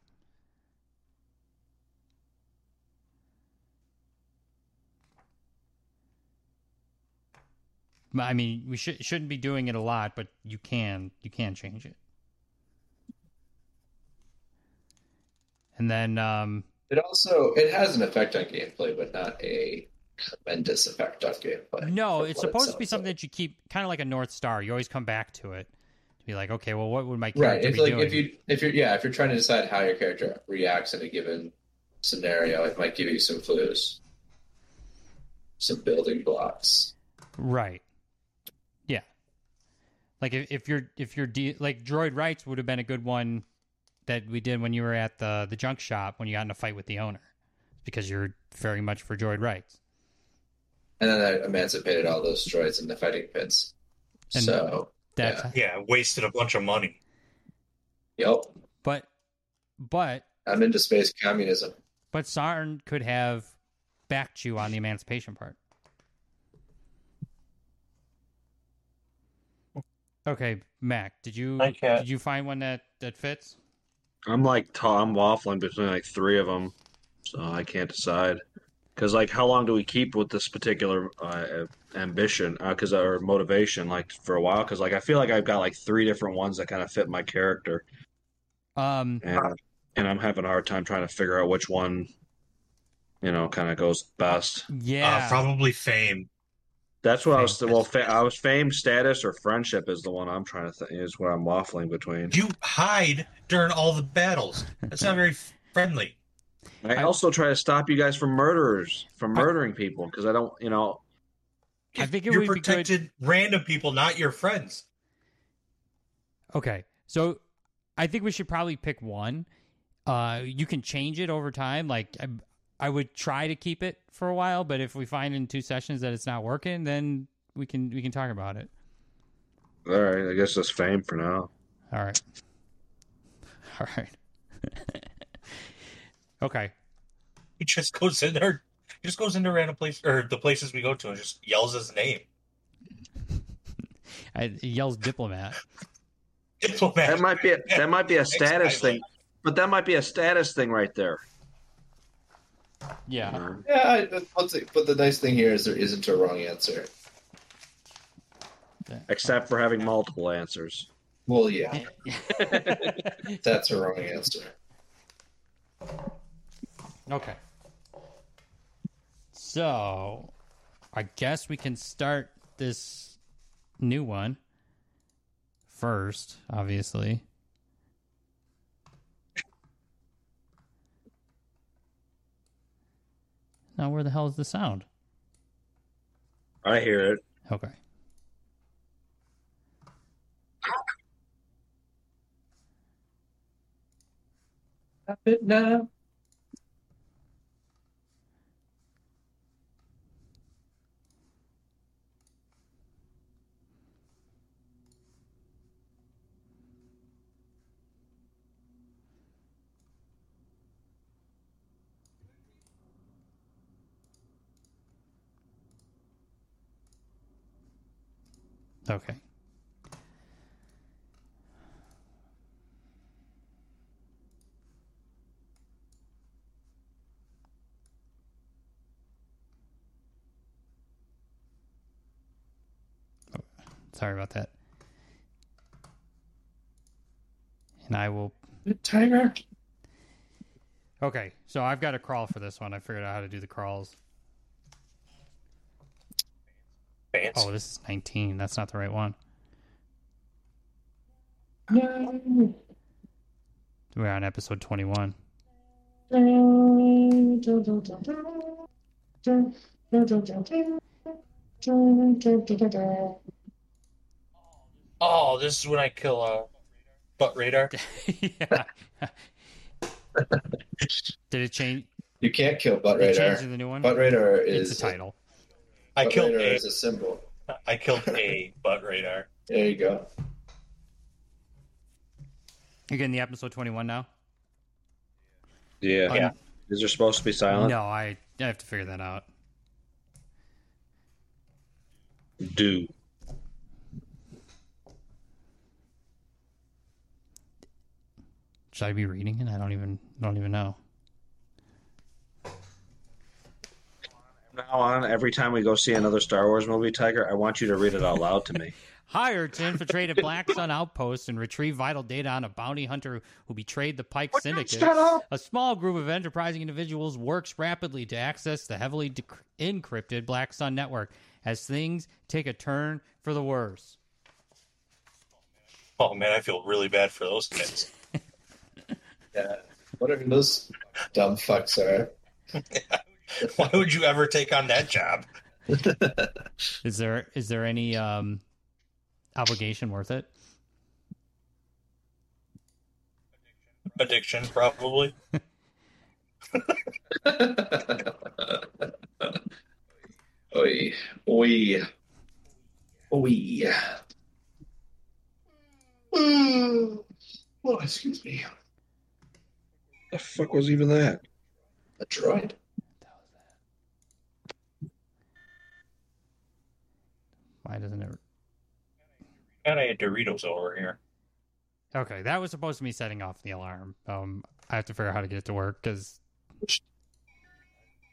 [SPEAKER 2] I mean, we should shouldn't be doing it a lot, but you can you can change it. And then um,
[SPEAKER 4] It also it has an effect on gameplay, but not a tremendous effect on gameplay.
[SPEAKER 2] no,
[SPEAKER 4] from
[SPEAKER 2] it's
[SPEAKER 4] what it
[SPEAKER 2] supposed to be
[SPEAKER 4] sounds
[SPEAKER 2] something
[SPEAKER 4] like.
[SPEAKER 2] that you keep kind of like a North Star. You always come back to it to be like, okay, well, what would my
[SPEAKER 4] Right.
[SPEAKER 2] character
[SPEAKER 4] It's
[SPEAKER 2] be
[SPEAKER 4] like
[SPEAKER 2] doing?
[SPEAKER 4] if you if you're yeah, if you're trying to decide how your character reacts in a given scenario, it might give you some clues. Some building blocks.
[SPEAKER 2] Right. Yeah. Like if, if you're if you're de- like Droid Rights would have been a good one that we did when you were at the the junk shop when you got in a fight with the owner, because you're very much for Droid Rights.
[SPEAKER 4] And then I emancipated all those droids in the fighting pits.
[SPEAKER 2] And
[SPEAKER 4] so
[SPEAKER 2] That's
[SPEAKER 4] yeah.
[SPEAKER 3] Yeah, wasted a bunch of money.
[SPEAKER 4] Yep.
[SPEAKER 2] but but
[SPEAKER 4] I'm into space communism.
[SPEAKER 2] but Sarn could have backed you on the emancipation part. Okay, Mac, did you
[SPEAKER 3] I can't.
[SPEAKER 2] did you find one that that fits?
[SPEAKER 1] I'm like, I'm waffling between like three of them. so I can't decide. Because like, how long do we keep with this particular uh, ambition? Because or motivation, like for a while. Because like, I feel like I've got like three different ones that kind of fit my character,
[SPEAKER 2] Um,
[SPEAKER 1] and and I'm having a hard time trying to figure out which one, you know, kind of goes best.
[SPEAKER 2] yeah,
[SPEAKER 3] Uh, probably fame.
[SPEAKER 1] That's what I
[SPEAKER 2] Fame.
[SPEAKER 1] was. Well, fa- I was fame, status, or friendship is the one I'm trying to think. Is what I'm waffling between.
[SPEAKER 3] You hide during all the battles. That's not very friendly.
[SPEAKER 1] I,
[SPEAKER 2] I-
[SPEAKER 1] also try to stop you guys from murderers, from
[SPEAKER 2] I-
[SPEAKER 1] murdering people, because I don't, you know,
[SPEAKER 2] I think it
[SPEAKER 3] You're
[SPEAKER 2] would be good.
[SPEAKER 3] protected random people, not your friends.
[SPEAKER 2] Okay, so I think we should probably pick one. Uh, you can change it over time. Like I, I would try to keep it for a while, but if we find in two sessions that it's not working, then we can we can talk about it.
[SPEAKER 1] all right. I guess that's fame for now.
[SPEAKER 2] All right. All right. Okay.
[SPEAKER 3] He just goes in there. He just goes into random place or the places we go to and just yells his name.
[SPEAKER 2] I, he yells diplomat.
[SPEAKER 3] Diplomat.
[SPEAKER 1] That might be a, that might be a
[SPEAKER 3] Next
[SPEAKER 1] status
[SPEAKER 3] title.
[SPEAKER 1] thing, but that might be a status thing right there.
[SPEAKER 2] Yeah.
[SPEAKER 1] Uh,
[SPEAKER 4] Yeah, I, let's see. But the nice thing here is there isn't a wrong answer.
[SPEAKER 1] except for having multiple answers.
[SPEAKER 4] Well, yeah, that's a wrong answer.
[SPEAKER 2] Okay. So, I guess we can start this new one first, obviously. Now, where the hell is the sound?
[SPEAKER 1] I hear it.
[SPEAKER 2] Okay.
[SPEAKER 4] Stop it now.
[SPEAKER 2] Okay. Oh, sorry about that. And I will.
[SPEAKER 4] Tiger.
[SPEAKER 2] Okay, so I've got a crawl for this one. I figured out how to do the crawls.
[SPEAKER 3] Fancy.
[SPEAKER 2] Oh, this is nineteen. That's not the right one.
[SPEAKER 4] No.
[SPEAKER 2] We're on episode twenty-one.
[SPEAKER 3] Oh, this is when I kill a butt radar.
[SPEAKER 2] Yeah. Did it change?
[SPEAKER 4] You can't kill Butt
[SPEAKER 2] Did it
[SPEAKER 4] Radar.
[SPEAKER 2] change to the new one?
[SPEAKER 4] Butt Radar is
[SPEAKER 2] It's a title.
[SPEAKER 3] I
[SPEAKER 4] Butt
[SPEAKER 3] killed
[SPEAKER 4] Radar
[SPEAKER 3] a.
[SPEAKER 4] is a symbol.
[SPEAKER 3] I killed a butt radar.
[SPEAKER 4] There you go.
[SPEAKER 2] You're getting the episode twenty-one now?
[SPEAKER 1] Yeah.
[SPEAKER 3] Yeah.
[SPEAKER 1] Is there supposed to be silent?
[SPEAKER 2] No, I, I have to figure that out.
[SPEAKER 1] Do.
[SPEAKER 2] Should I be reading it? I don't even don't even know.
[SPEAKER 1] From now on, every time we go see another Star Wars movie, Tiger, I want you to read it out loud to me.
[SPEAKER 2] Hired to infiltrate a Black Sun outpost and retrieve vital data on a bounty hunter who betrayed the Pike Syndicate. A small group of enterprising individuals works rapidly to access the heavily dec- encrypted Black Sun network as things take a turn for the worse.
[SPEAKER 3] Oh man, I feel really bad for those kids.
[SPEAKER 4] Yeah. Whatever those dumb fucks are.
[SPEAKER 3] Why would you ever take on that job?
[SPEAKER 2] Is there is there any um, obligation worth it?
[SPEAKER 3] Addiction, probably.
[SPEAKER 4] Oi. Oi. Oi. Mm. Oh, excuse me.
[SPEAKER 1] The fuck was even that?
[SPEAKER 4] A droid.
[SPEAKER 2] Why doesn't it?
[SPEAKER 3] And I had Doritos over here.
[SPEAKER 2] Okay, that was supposed to be setting off the alarm. Um, I have to figure out how to get it to work because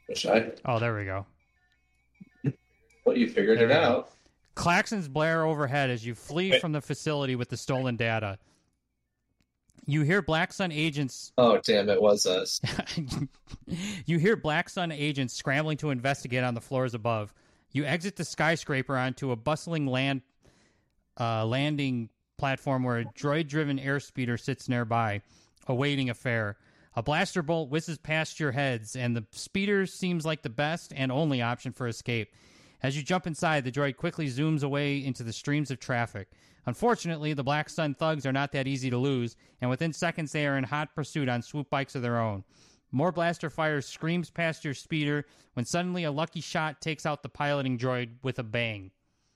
[SPEAKER 4] Wish I.
[SPEAKER 2] Oh, there we go.
[SPEAKER 4] Well, you figured
[SPEAKER 2] There
[SPEAKER 4] it
[SPEAKER 2] we go.
[SPEAKER 4] out.
[SPEAKER 2] Klaxons blare overhead as you flee
[SPEAKER 3] Wait.
[SPEAKER 2] from the facility with the stolen data. You hear Black Sun agents.
[SPEAKER 4] Oh, damn! It was us.
[SPEAKER 2] You hear Black Sun agents scrambling to investigate on the floors above. You exit the skyscraper onto a bustling land uh, landing platform where a droid-driven airspeeder sits nearby, awaiting a fare. A blaster bolt whizzes past your heads, and the speeder seems like the best and only option for escape. As you jump inside, the droid quickly zooms away into the streams of traffic. Unfortunately, the Black Sun thugs are not that easy to lose, and within seconds they are in hot pursuit on swoop bikes of their own. More blaster fire screams past your speeder when suddenly a lucky shot takes out the piloting droid with a bang.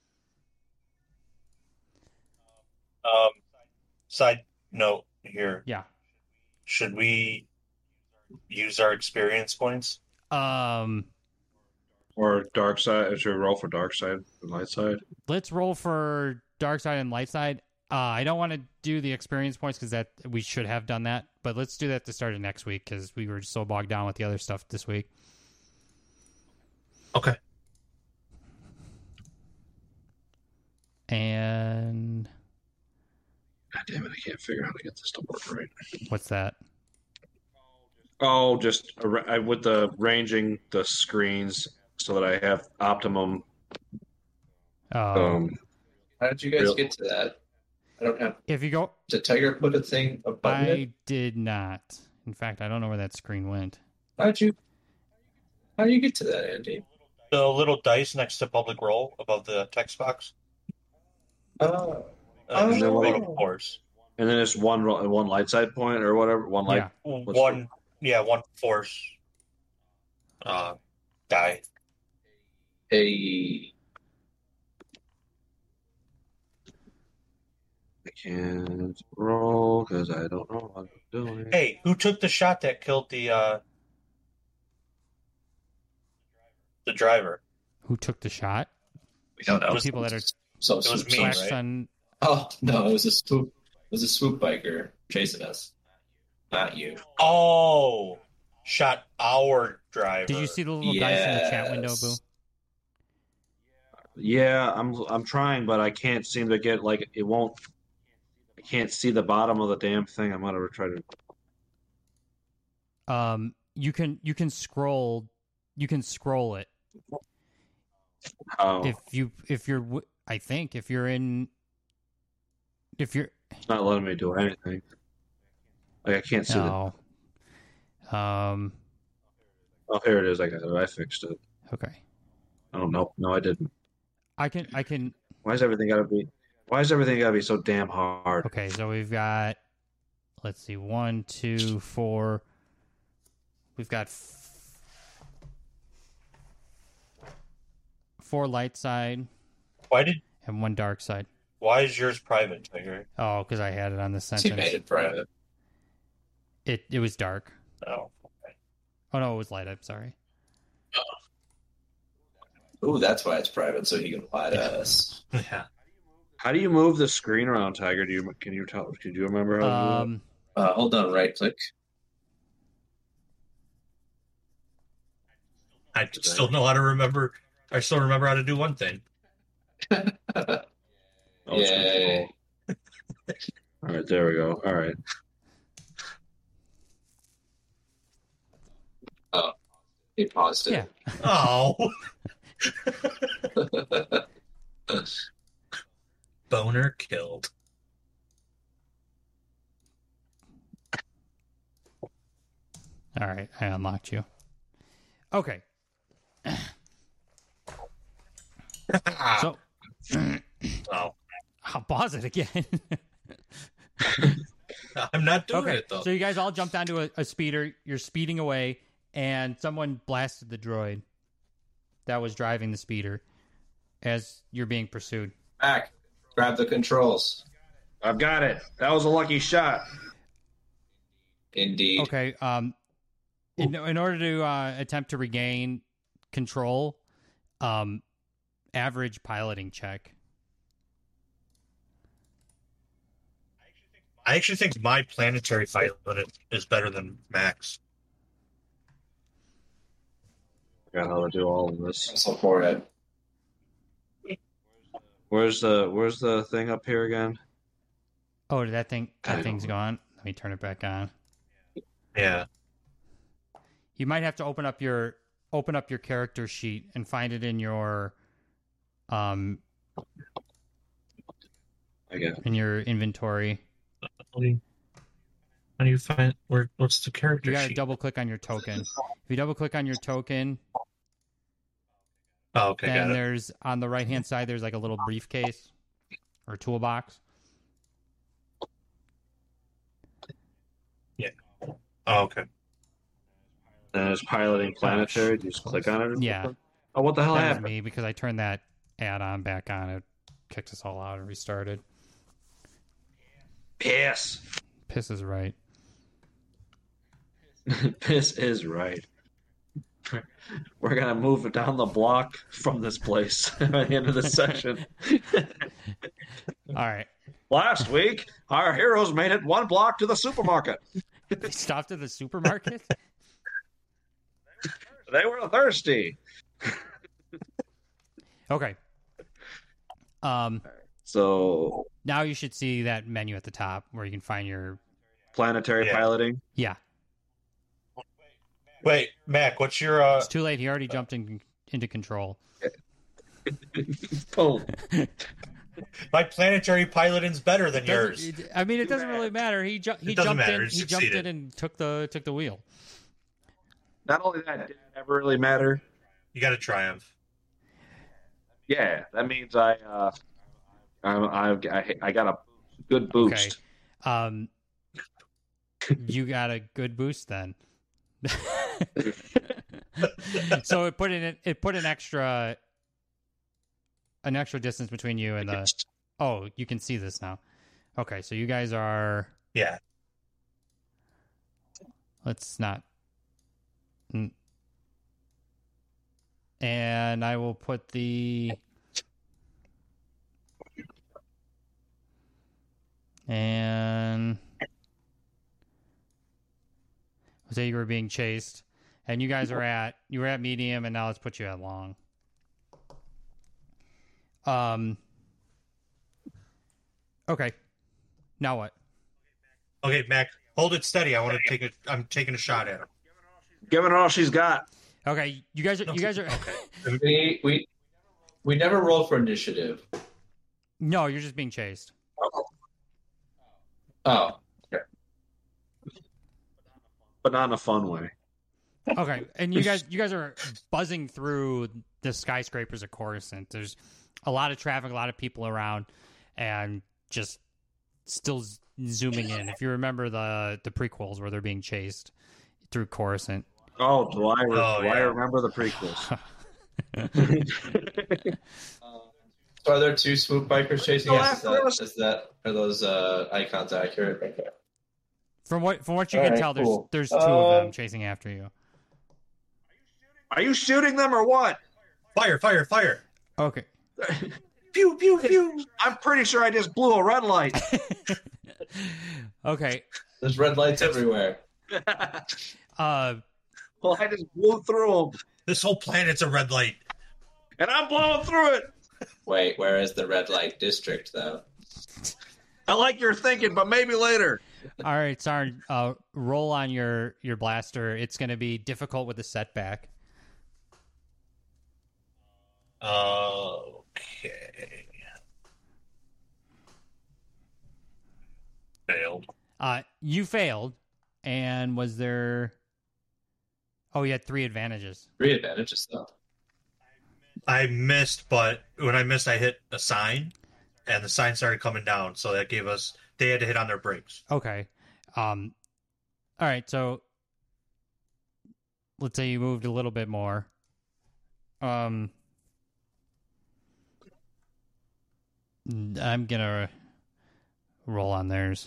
[SPEAKER 3] Um, side note here:
[SPEAKER 2] Yeah.
[SPEAKER 3] should we use our experience points?
[SPEAKER 2] Um,
[SPEAKER 1] Or dark side. Should we roll for dark side and light side?
[SPEAKER 2] let's roll for dark side and light side. Uh, I don't want to do the experience points because that we should have done that, but let's do that at the start of next week because we were so bogged down with the other stuff this week.
[SPEAKER 3] Okay.
[SPEAKER 2] And
[SPEAKER 1] God damn it! I can't figure out how to get this to work right.
[SPEAKER 2] what's that?
[SPEAKER 1] Oh, just ar- I, with the ranging the screens so that I have optimum.
[SPEAKER 2] Oh,
[SPEAKER 1] Um,
[SPEAKER 4] How did you guys
[SPEAKER 1] Real-
[SPEAKER 4] get to that? I don't have.
[SPEAKER 2] if you go,
[SPEAKER 4] Did Tiger put a thing above
[SPEAKER 2] I
[SPEAKER 4] it?
[SPEAKER 2] did not. In fact, I don't know where that screen went.
[SPEAKER 4] How'd you? How do you get to that, Andy?
[SPEAKER 3] The little dice next to public roll above the text box.
[SPEAKER 4] Oh,
[SPEAKER 3] Uh, you should
[SPEAKER 4] Oh.
[SPEAKER 3] go to force.
[SPEAKER 1] and then it's one ro- one light side point or whatever. One light.
[SPEAKER 2] Yeah.
[SPEAKER 1] What's
[SPEAKER 3] One, yeah, one force. Uh, die.
[SPEAKER 4] a
[SPEAKER 1] I can't roll because I don't know what I'm doing.
[SPEAKER 3] Hey, who took the shot that killed the uh the driver?
[SPEAKER 2] Who took the shot?
[SPEAKER 4] we don't know.
[SPEAKER 2] The people that are
[SPEAKER 4] So
[SPEAKER 3] It was
[SPEAKER 4] swoop
[SPEAKER 3] me,
[SPEAKER 2] Black
[SPEAKER 4] bikes.
[SPEAKER 3] right?
[SPEAKER 2] Sun.
[SPEAKER 4] Oh no, it was a swoop. It was a swoop biker chasing us, not you.
[SPEAKER 3] Oh, shot our driver.
[SPEAKER 2] Did you see the little dice in the chat window,
[SPEAKER 4] Yes.
[SPEAKER 2] Boo?
[SPEAKER 1] Yeah, I'm I'm trying, but I can't seem to get like it won't. I can't see the bottom of the damn thing. I'm gonna try to.
[SPEAKER 2] Um, you can you can scroll, you can scroll it
[SPEAKER 1] Oh,
[SPEAKER 2] if you if you're w- I think if you're in if you're
[SPEAKER 1] it's not letting me do anything. Like I can't see the.
[SPEAKER 2] no. Um.
[SPEAKER 1] Oh, here it is. I got it. I fixed it.
[SPEAKER 2] Okay.
[SPEAKER 1] Oh no, no, I didn't.
[SPEAKER 2] I can I can.
[SPEAKER 1] Why is everything gotta be? Why is everything gotta be so damn hard?
[SPEAKER 2] Okay, so we've got. Let's see, one, two, four. We've got f- four light side
[SPEAKER 3] Why did?
[SPEAKER 2] and one dark side.
[SPEAKER 3] Why is yours private, Tiger?
[SPEAKER 2] Oh, because I had it on the
[SPEAKER 4] He
[SPEAKER 2] sentence.
[SPEAKER 4] made it private.
[SPEAKER 2] It it was dark.
[SPEAKER 3] Oh,
[SPEAKER 2] Oh no, it was light. I'm sorry.
[SPEAKER 4] Ooh, that's why it's private, so he can lie to us.
[SPEAKER 3] yeah.
[SPEAKER 1] How do you move the screen around, Tiger? Do you can you tell? Could you remember how to do it?
[SPEAKER 2] Um.
[SPEAKER 4] Uh, hold on, right click.
[SPEAKER 3] I still know how to remember. I still remember how to do one thing.
[SPEAKER 1] Oh, it's
[SPEAKER 4] Yay.
[SPEAKER 1] control. All right, there we go. All right.
[SPEAKER 4] He paused
[SPEAKER 2] Yeah.
[SPEAKER 4] it.
[SPEAKER 3] Oh, boner killed.
[SPEAKER 2] All right, I unlocked you. Okay. So
[SPEAKER 3] Oh,
[SPEAKER 2] I'll pause it again.
[SPEAKER 3] I'm not doing
[SPEAKER 2] Okay,
[SPEAKER 3] it though.
[SPEAKER 2] so you guys all jumped onto a, a speeder. You're speeding away, and someone blasted the droid that was driving the speeder as you're being pursued.
[SPEAKER 4] Back. Grab the controls.
[SPEAKER 1] I've got it. That was a lucky shot.
[SPEAKER 4] Indeed.
[SPEAKER 2] Okay. Um, in, in order to uh, attempt to regain control, um, average piloting check.
[SPEAKER 3] I actually think my planetary pilot is better than Max.
[SPEAKER 1] Forgot how to do all of this.
[SPEAKER 4] So for it.
[SPEAKER 1] Where's the Where's the thing up here again?
[SPEAKER 2] Oh, that thing that
[SPEAKER 1] I
[SPEAKER 2] thing's
[SPEAKER 1] don't-
[SPEAKER 2] gone. Let me turn it back on.
[SPEAKER 3] Yeah.
[SPEAKER 2] You might have to open up your open up your character sheet and find it in your um
[SPEAKER 1] I guess.
[SPEAKER 2] in your inventory.
[SPEAKER 3] How do you, how do you find where? What's the character
[SPEAKER 2] You got to
[SPEAKER 3] sheet?
[SPEAKER 2] double click on your token. If you double click on your token,
[SPEAKER 3] Oh, okay,
[SPEAKER 2] then
[SPEAKER 3] got it.
[SPEAKER 2] there's on the right hand side there's like a little briefcase or toolbox.
[SPEAKER 3] Oh, okay.
[SPEAKER 1] And it's piloting planetary. Do you just click on it?
[SPEAKER 2] Yeah.
[SPEAKER 1] Oh, what the hell
[SPEAKER 2] That was
[SPEAKER 1] happened?
[SPEAKER 2] me because I turned that add-on back on. It kicked us all out and restarted.
[SPEAKER 1] Piss.
[SPEAKER 2] Piss is right.
[SPEAKER 1] Piss is right. We're gonna move it down the block from this place by the end of this section.
[SPEAKER 2] All right.
[SPEAKER 1] Last week, our heroes made it one block to the supermarket.
[SPEAKER 2] They stopped at the supermarket?
[SPEAKER 1] They were thirsty.
[SPEAKER 2] Okay. Um.
[SPEAKER 1] So,
[SPEAKER 2] Now you should see that menu at the top where you can find your
[SPEAKER 1] planetary
[SPEAKER 3] Yeah.
[SPEAKER 1] piloting.
[SPEAKER 2] yeah.
[SPEAKER 3] Wait, Mac, what's your uh?
[SPEAKER 2] It's too late. He already jumped in, into control.
[SPEAKER 1] Boom.
[SPEAKER 3] My planetary piloting's better than
[SPEAKER 2] Doesn't-
[SPEAKER 3] yours.
[SPEAKER 2] it- I mean, it doesn't really matter. He ju- he
[SPEAKER 3] It doesn't
[SPEAKER 2] jumped
[SPEAKER 3] matter.
[SPEAKER 2] in.
[SPEAKER 3] He
[SPEAKER 2] He jumped in
[SPEAKER 3] succeeded.
[SPEAKER 2] and took the took the wheel.
[SPEAKER 1] Not only that, did it ever really matter?
[SPEAKER 3] You got a triumph.
[SPEAKER 1] Yeah, that means I, uh, I, I, I, I got a good boost.
[SPEAKER 2] Okay. Um. You got a good boost then. So it put in it put an extra an extra distance between you and the. Oh, you can see this now. Okay, so you guys are.
[SPEAKER 3] Yeah.
[SPEAKER 2] Let's not. Mm. And I will put the. And. Say you were being chased, and you guys are at you were at medium, and now let's put you at long. Um. Okay. Now what?
[SPEAKER 3] Okay, Mac, hold it steady. I want to take a. I'm taking a shot at him.
[SPEAKER 1] Giving her all she's got.
[SPEAKER 2] Okay, you guys are you guys are.
[SPEAKER 4] We we we never roll for initiative.
[SPEAKER 2] No, you're just being chased.
[SPEAKER 4] Oh,
[SPEAKER 1] But not in a fun way.
[SPEAKER 2] Okay, and you guys you guys are buzzing through the skyscrapers of Coruscant. There's a lot of traffic, a lot of people around, and just still z- zooming in. If you remember the the prequels where they're being chased through Coruscant.
[SPEAKER 1] Oh, do I, re-
[SPEAKER 3] Oh,
[SPEAKER 1] do I
[SPEAKER 3] yeah.
[SPEAKER 1] remember the prequels?
[SPEAKER 4] so are there two swoop bikers chasing
[SPEAKER 1] Oh,
[SPEAKER 4] us? Is
[SPEAKER 1] after us.
[SPEAKER 4] that, is that are those uh, icons accurate? Okay.
[SPEAKER 2] From what from what you
[SPEAKER 4] All
[SPEAKER 2] can
[SPEAKER 4] right,
[SPEAKER 2] tell,
[SPEAKER 4] cool.
[SPEAKER 2] there's there's two of them
[SPEAKER 4] Um,
[SPEAKER 2] chasing after you.
[SPEAKER 1] Are you shooting them or what?
[SPEAKER 3] Fire! Fire! Fire!
[SPEAKER 2] Okay.
[SPEAKER 1] Pew, pew, pew. I'm pretty sure I just blew a red light.
[SPEAKER 2] Okay.
[SPEAKER 4] There's red lights everywhere.
[SPEAKER 2] Uh,
[SPEAKER 1] Well, I just blew through them.
[SPEAKER 3] This whole planet's a red light.
[SPEAKER 1] And I'm blowing through it.
[SPEAKER 4] Wait, where is the red light district though?
[SPEAKER 1] I like your thinking, but maybe later.
[SPEAKER 2] all right, Sarn, uh, roll on your your blaster. It's going to be difficult with the setback.
[SPEAKER 3] Okay. Failed.
[SPEAKER 2] Uh, you failed, and was there? Oh, you had three advantages.
[SPEAKER 4] Three advantages though.
[SPEAKER 3] I missed, but when I missed, I hit a sign, and the sign started coming down. So that gave us. They had to hit on their brakes.
[SPEAKER 2] Okay. Um. All right. So let's say you moved a little bit more. Um. I'm gonna roll on theirs.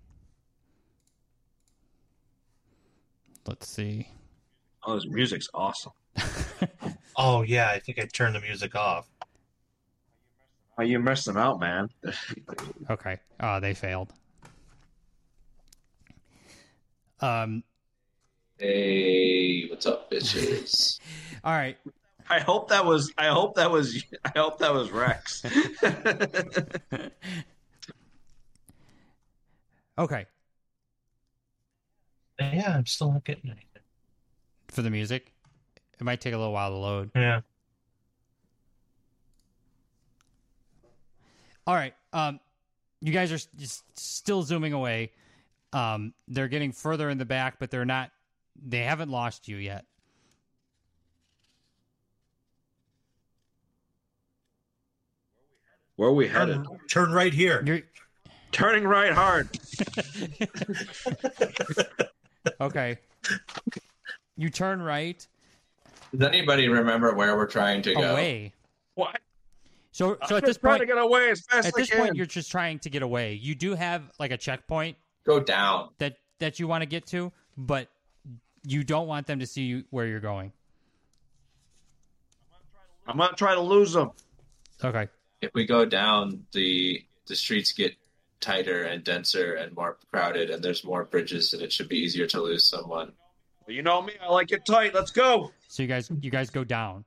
[SPEAKER 2] Let's see.
[SPEAKER 1] Oh, this music's awesome.
[SPEAKER 3] Oh yeah, I think I turned the music off.
[SPEAKER 1] Oh, you messed them out, man.
[SPEAKER 2] Okay. Uh, they failed. Um,
[SPEAKER 4] Hey, what's up, bitches?
[SPEAKER 2] All right.
[SPEAKER 1] I hope that was. I hope that was. I hope that was Rex.
[SPEAKER 2] Okay.
[SPEAKER 3] Yeah, I'm still not getting anything.
[SPEAKER 2] For the music, it might take a little while to load.
[SPEAKER 3] Yeah.
[SPEAKER 2] All right. Um, you guys are s- just still zooming away. Um, they're getting further in the back, but they're not. They haven't lost you yet.
[SPEAKER 1] Where are we headed?
[SPEAKER 3] Turn, turn right here.
[SPEAKER 2] You're
[SPEAKER 1] Turning right hard.
[SPEAKER 2] okay. You turn right
[SPEAKER 4] Does anybody remember where we're trying to go?
[SPEAKER 2] away.
[SPEAKER 1] What?
[SPEAKER 2] So, so
[SPEAKER 1] I'm
[SPEAKER 2] at this
[SPEAKER 1] just trying
[SPEAKER 2] point,
[SPEAKER 1] to get away as fast
[SPEAKER 2] at
[SPEAKER 1] as I
[SPEAKER 2] this
[SPEAKER 1] can.
[SPEAKER 2] point, you're just trying to get away. You do have like a checkpoint
[SPEAKER 4] Go down.
[SPEAKER 2] that that you want to get to, but you don't want them to see you where you're going.
[SPEAKER 1] I'm gonna try to lose them.
[SPEAKER 2] Okay.
[SPEAKER 4] If we go down, the the streets get tighter and denser and more crowded, and there's more bridges, and it should be easier to lose someone.
[SPEAKER 1] Well, you know me. I like it tight. Let's go,
[SPEAKER 2] So you guys, you guys go down.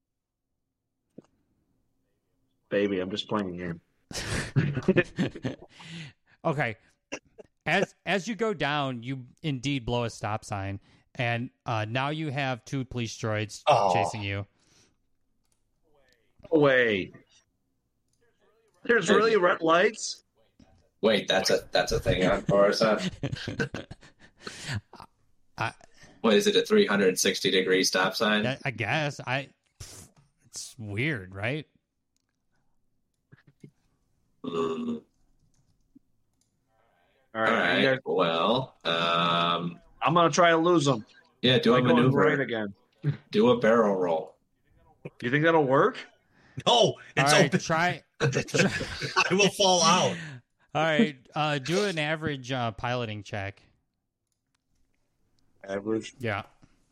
[SPEAKER 1] baby. I'm just playing a game.
[SPEAKER 2] Okay. As as you go down, you indeed blow a stop sign, and uh, now you have two police droids
[SPEAKER 3] Oh.
[SPEAKER 2] chasing you.
[SPEAKER 1] Away. There's really red lights.
[SPEAKER 4] Wait, that's a that's a thing on Coruscant.
[SPEAKER 2] I,
[SPEAKER 4] What is it? A three hundred sixty degree stop sign?
[SPEAKER 2] I I guess I. pff, It's weird, right?
[SPEAKER 4] Mm.
[SPEAKER 1] All
[SPEAKER 4] All
[SPEAKER 1] right. you
[SPEAKER 4] right.
[SPEAKER 1] guys-
[SPEAKER 4] Well, um,
[SPEAKER 1] I'm gonna try to lose them.
[SPEAKER 4] yeah, do a
[SPEAKER 1] Like going
[SPEAKER 4] maneuver.
[SPEAKER 1] right again.
[SPEAKER 4] Do a barrel roll.
[SPEAKER 1] You think that'll work?
[SPEAKER 3] No,
[SPEAKER 2] All
[SPEAKER 3] it's
[SPEAKER 2] right,
[SPEAKER 3] open.
[SPEAKER 2] try.
[SPEAKER 3] I will fall out.
[SPEAKER 2] All right, uh, do an average uh, piloting check.
[SPEAKER 1] Average.
[SPEAKER 2] Yeah.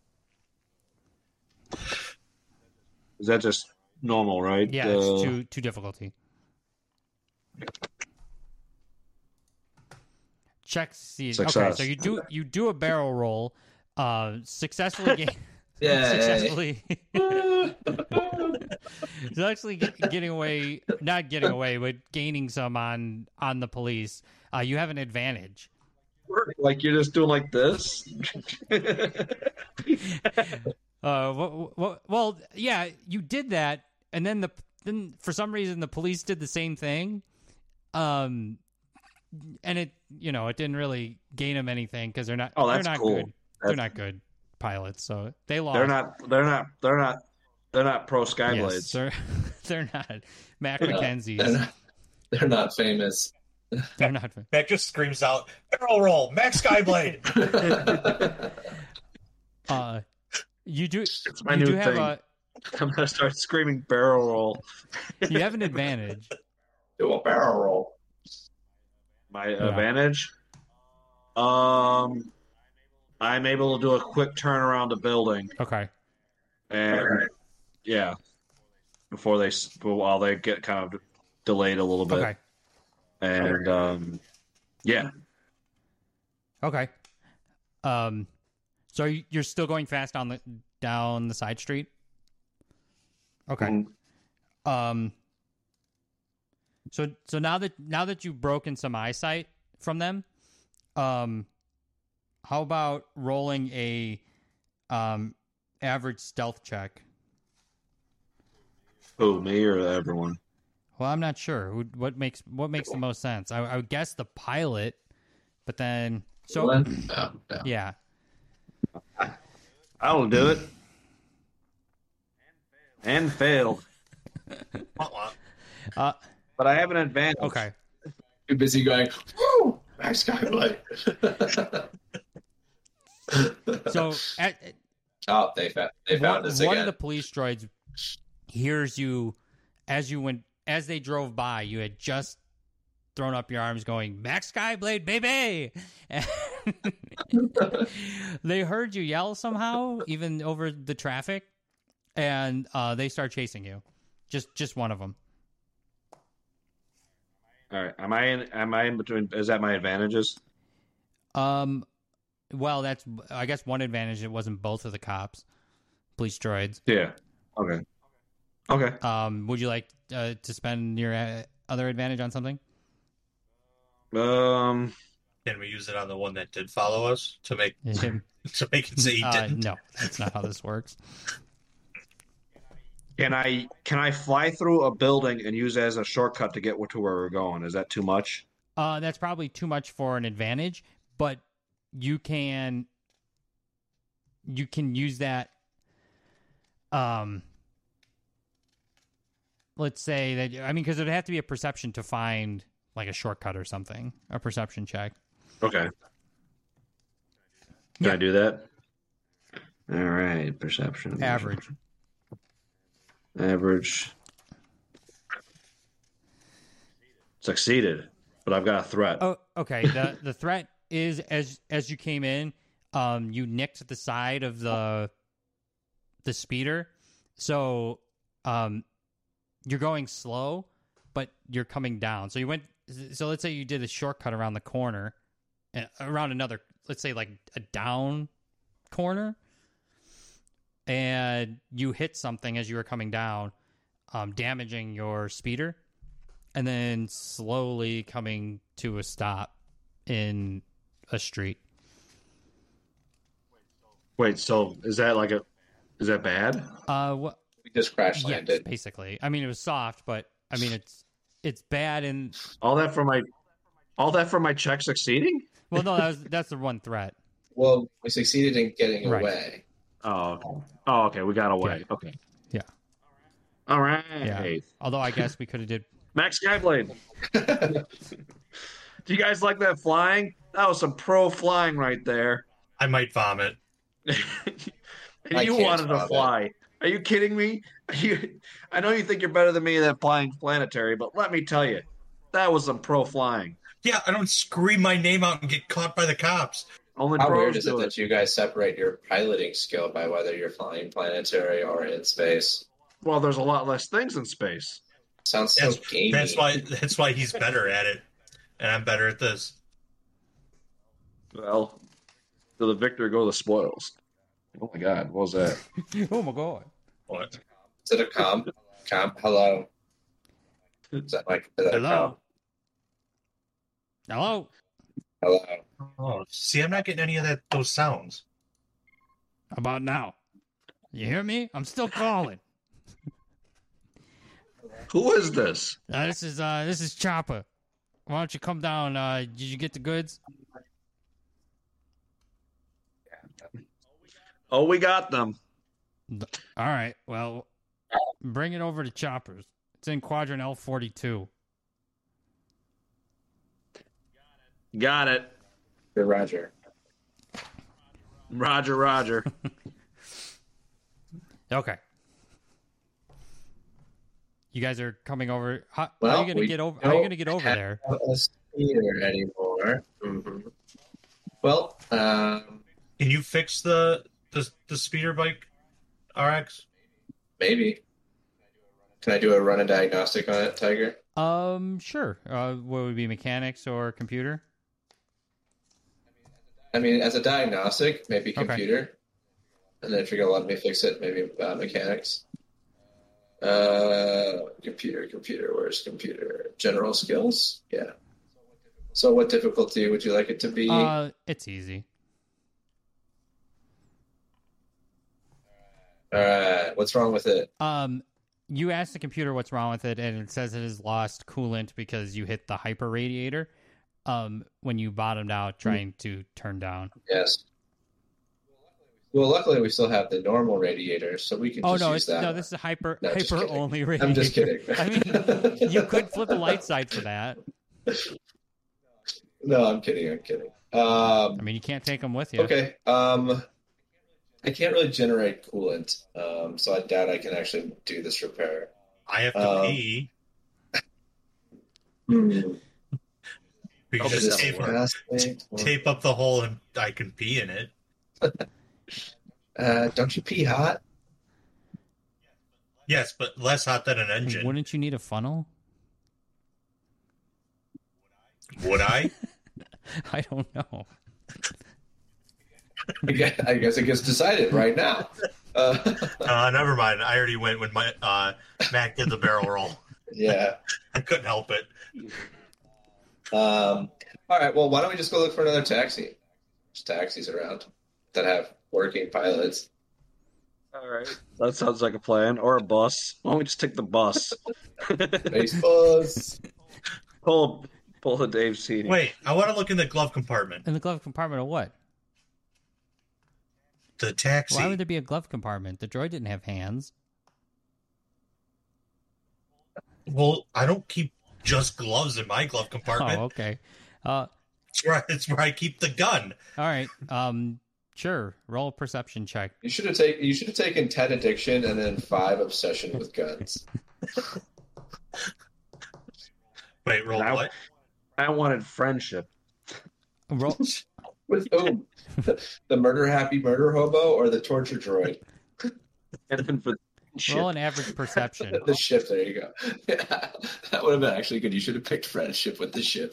[SPEAKER 1] Is that just normal, right?
[SPEAKER 2] Yeah,
[SPEAKER 1] Uh,
[SPEAKER 2] it's too too difficulty. Check see. Okay,
[SPEAKER 1] Success.
[SPEAKER 2] so you do you do a barrel roll, uh, successfully gain,
[SPEAKER 4] Yeah.
[SPEAKER 2] successfully. It's actually get, getting away, not getting away, but gaining some on on the police. Uh, you have an advantage.
[SPEAKER 1] Like you're just doing like this.
[SPEAKER 2] Uh, what, what, well, yeah, you did that, and then the then for some reason the police did the same thing, um, and it you know it didn't really gain them anything because they're not
[SPEAKER 1] Oh,
[SPEAKER 2] they're
[SPEAKER 1] that's
[SPEAKER 2] not
[SPEAKER 1] cool.
[SPEAKER 2] good they're
[SPEAKER 1] That's-
[SPEAKER 2] not good pilots, so they lost.
[SPEAKER 1] They're not. They're not. They're not. They're not pro
[SPEAKER 2] Yes,
[SPEAKER 1] Skyblades.
[SPEAKER 2] they're they're not Mac
[SPEAKER 4] They're not-
[SPEAKER 2] Mackenzie's.
[SPEAKER 4] They're not, they're not famous.
[SPEAKER 2] They're not.
[SPEAKER 3] Mac just screams out, barrel roll, Max Skyblade.
[SPEAKER 2] Uh, you do.
[SPEAKER 1] It's my
[SPEAKER 2] you
[SPEAKER 1] new
[SPEAKER 2] do have
[SPEAKER 1] thing.
[SPEAKER 2] a.
[SPEAKER 1] I'm gonna start screaming barrel roll.
[SPEAKER 2] You have an advantage.
[SPEAKER 4] Do a barrel roll.
[SPEAKER 1] My advantage. Um, I'm able to do a quick turn around the building,
[SPEAKER 2] Okay.
[SPEAKER 1] and yeah, before they s- while they get kind of delayed a little bit,
[SPEAKER 2] Okay.
[SPEAKER 1] and um, yeah,
[SPEAKER 2] Okay. Um, so you- you're still going fast down the down the side street. Okay.
[SPEAKER 1] Mhm.
[SPEAKER 2] Um. So so now that now that you've broken some eyesight from them, um, how about rolling a um average stealth check?
[SPEAKER 1] Who, me or everyone?
[SPEAKER 2] Well, I'm not sure. Who- What makes what makes the most sense? I, I would guess the pilot, but then so
[SPEAKER 4] No, no.
[SPEAKER 2] yeah.
[SPEAKER 1] I'll do it, and fail,
[SPEAKER 2] Uh,
[SPEAKER 1] but I have an advantage.
[SPEAKER 2] okay.
[SPEAKER 4] Too busy going, woo! Max Skyblade.
[SPEAKER 2] So at,
[SPEAKER 4] oh, they found they found
[SPEAKER 2] one,
[SPEAKER 4] us
[SPEAKER 2] one
[SPEAKER 4] again.
[SPEAKER 2] of the police droids hears you as you went as they drove by. You had just thrown up your arms, going "Max Skyblade, baby!" And they heard you yell somehow, even over the traffic, and uh, they start chasing you. Just, just one of them.
[SPEAKER 1] All right, am I in? Am I in between? Is that my advantages?
[SPEAKER 2] Um, well, that's I guess one advantage. It wasn't both of the cops, police droids.
[SPEAKER 1] Yeah. Okay. Okay.
[SPEAKER 2] Um, would you like uh, to spend your uh, other advantage on something?
[SPEAKER 1] Um.
[SPEAKER 3] Can we use it on the one that did follow us to make
[SPEAKER 2] Him.
[SPEAKER 3] to make it say he
[SPEAKER 2] Uh,
[SPEAKER 3] didn't?
[SPEAKER 2] no, that's not how this works.
[SPEAKER 1] Can I can I fly through a building and use it as a shortcut to get to where we're going? Is that too much?
[SPEAKER 2] Uh, that's probably too much for an advantage, but you can you can use that. Um, let's say that I mean, because it'd have to be a perception to find like a shortcut or something, a perception check.
[SPEAKER 1] Okay. Can
[SPEAKER 2] Yeah.
[SPEAKER 1] I do that? All right, perception.
[SPEAKER 2] Average.
[SPEAKER 1] Average. Succeeded, but I've got a threat.
[SPEAKER 2] Oh, okay. The the threat is as as you came in, um, you nicked the side of the the speeder, so um, you're going slow, but you're coming down. So you went. So let's say you did a shortcut around the corner, and around another. Let's say like a down corner, and you hit something as you were coming down, um, damaging your speeder. And then slowly coming to a stop in a street.
[SPEAKER 1] Wait, so is that like a is that bad?
[SPEAKER 2] Uh, what?
[SPEAKER 4] We just crash
[SPEAKER 2] Yes,
[SPEAKER 4] landed.
[SPEAKER 2] basically. I mean, it was soft, but I mean, it's it's bad. And
[SPEAKER 1] All that for my all that for my check succeeding?
[SPEAKER 2] well, no, that was that's the one threat.
[SPEAKER 4] Well, we succeeded in getting
[SPEAKER 2] Right.
[SPEAKER 4] away.
[SPEAKER 1] Oh, okay. Oh, okay. We got away.
[SPEAKER 2] Yeah.
[SPEAKER 1] Okay.
[SPEAKER 2] Yeah.
[SPEAKER 1] All right.
[SPEAKER 2] Yeah. Although I guess we could have did.
[SPEAKER 1] Max Skyblade. Do you guys like that flying? That was some pro flying right there.
[SPEAKER 3] I might vomit.
[SPEAKER 1] And
[SPEAKER 4] I
[SPEAKER 1] you
[SPEAKER 4] can't
[SPEAKER 1] wanted to
[SPEAKER 4] stop it.
[SPEAKER 1] fly. Are you kidding me? Are you, I know you think you're better than me in that flying planetary, but let me tell you, that was some pro flying.
[SPEAKER 3] Yeah, I don't scream my name out and get caught by the cops.
[SPEAKER 1] Only
[SPEAKER 4] How
[SPEAKER 1] pros
[SPEAKER 4] weird is it
[SPEAKER 1] do
[SPEAKER 4] that you guys separate your piloting skill by whether you're flying planetary or in space?
[SPEAKER 1] Well, there's a lot less things in space.
[SPEAKER 4] Sounds so
[SPEAKER 3] That's,
[SPEAKER 4] gamey.
[SPEAKER 3] that's why that's why he's better at it, and I'm better at this.
[SPEAKER 1] Well, to the victor go the spoils. Oh my God, what was that?
[SPEAKER 2] Oh my god!
[SPEAKER 3] What?
[SPEAKER 4] Is it a comp? Comp? Hello? Is that like is that a
[SPEAKER 2] Hello.
[SPEAKER 4] comp?
[SPEAKER 2] Hello.
[SPEAKER 4] Hello?
[SPEAKER 3] Oh, see, I'm not getting any of that. Those sounds.
[SPEAKER 2] How about now? You hear me? I'm still calling.
[SPEAKER 1] Who is this?
[SPEAKER 2] Uh, this is uh, this is Chopper. Why don't you come down? Uh, did you get the goods?
[SPEAKER 1] Oh, we got them.
[SPEAKER 2] All right. Well, bring it over to Choppers. It's in quadrant L forty-two.
[SPEAKER 1] Got it.
[SPEAKER 4] Good Roger.
[SPEAKER 1] Roger, Roger.
[SPEAKER 2] Okay. You guys are coming over. How, how
[SPEAKER 4] Well,
[SPEAKER 2] are you going to
[SPEAKER 4] we
[SPEAKER 2] get over? How are you
[SPEAKER 4] don't
[SPEAKER 2] going to get over
[SPEAKER 4] have
[SPEAKER 2] there?
[SPEAKER 4] a speeder anymore. hmm Well, um,
[SPEAKER 3] Can you fix the the, the speeder bike, R X?
[SPEAKER 4] maybe. Can I do a run and diagnostic on it, Tiger?
[SPEAKER 2] Um, sure. Uh, what would be mechanics or computer?
[SPEAKER 4] I mean, as a diagnostic, maybe
[SPEAKER 2] Okay.
[SPEAKER 4] computer. And then if you're going to let me fix it, maybe uh, mechanics. Uh, computer, computer, where's computer? General skills? Yeah. So what difficulty would you like it to be?
[SPEAKER 2] Uh, it's easy.
[SPEAKER 4] All right. What's wrong with it?
[SPEAKER 2] Um, you ask the computer what's wrong with it, and it says it has lost coolant because you hit the hyper radiator. Um, when you bottomed out trying to turn down.
[SPEAKER 4] Yes. Well, luckily we still have the normal radiator, so we can
[SPEAKER 2] Oh
[SPEAKER 4] just
[SPEAKER 2] no,
[SPEAKER 4] use
[SPEAKER 2] it's
[SPEAKER 4] that.
[SPEAKER 2] no,
[SPEAKER 4] one.
[SPEAKER 2] this is a hyper
[SPEAKER 4] No, just
[SPEAKER 2] hyper
[SPEAKER 4] kidding.
[SPEAKER 2] only radiator.
[SPEAKER 4] I'm just kidding.
[SPEAKER 2] I mean, you could flip a light side for that.
[SPEAKER 4] No, I'm kidding. I'm kidding. Um,
[SPEAKER 2] I mean, you can't take them with you.
[SPEAKER 4] okay. Um, I can't really generate coolant, um, so I doubt I can actually do this repair.
[SPEAKER 3] I have to
[SPEAKER 4] Um,
[SPEAKER 3] pee.
[SPEAKER 4] Hmm.
[SPEAKER 3] We can
[SPEAKER 1] I'll
[SPEAKER 3] just
[SPEAKER 1] just
[SPEAKER 3] tape,
[SPEAKER 4] Diagnostic.
[SPEAKER 3] tape up the hole and I can pee in it.
[SPEAKER 4] Uh, don't you pee hot?
[SPEAKER 3] Yes, but less hot than an
[SPEAKER 2] I mean,
[SPEAKER 3] engine.
[SPEAKER 2] wouldn't you need a funnel?
[SPEAKER 3] Would I?
[SPEAKER 2] I don't know.
[SPEAKER 4] I guess, I guess it gets decided right now. Uh,
[SPEAKER 3] Uh, never mind. I already went when my uh, Mac did the barrel roll.
[SPEAKER 4] yeah.
[SPEAKER 3] I couldn't help it.
[SPEAKER 4] Um, all right. Well, why don't we just go look for another taxi? There's taxis around that have working pilots.
[SPEAKER 1] All right. That sounds like a plan. Or a bus. Why don't we just take the bus?
[SPEAKER 4] Space bus.
[SPEAKER 1] pull, pull a Dave Seating.
[SPEAKER 3] Wait, I want to look in the glove compartment.
[SPEAKER 2] In the glove compartment of what?
[SPEAKER 3] The taxi.
[SPEAKER 2] Why would there be a glove compartment? The droid didn't have hands.
[SPEAKER 3] Well, I don't keep just gloves in my glove compartment.
[SPEAKER 2] Oh, okay. Uh,
[SPEAKER 3] It's where, it's where I keep the gun.
[SPEAKER 2] all right. Um, sure. Roll a perception check.
[SPEAKER 4] You should have taken. You should have taken ten addiction and then five obsession with guns.
[SPEAKER 3] Wait, roll
[SPEAKER 1] Now-
[SPEAKER 3] what?
[SPEAKER 1] I wanted friendship.
[SPEAKER 2] Roll.
[SPEAKER 4] With whom? The, the murder happy murder hobo or the torture droid?
[SPEAKER 1] And then for
[SPEAKER 2] Roll an average perception.
[SPEAKER 4] The ship. There you go. Yeah, that would have been actually good. You should have picked friendship with the ship.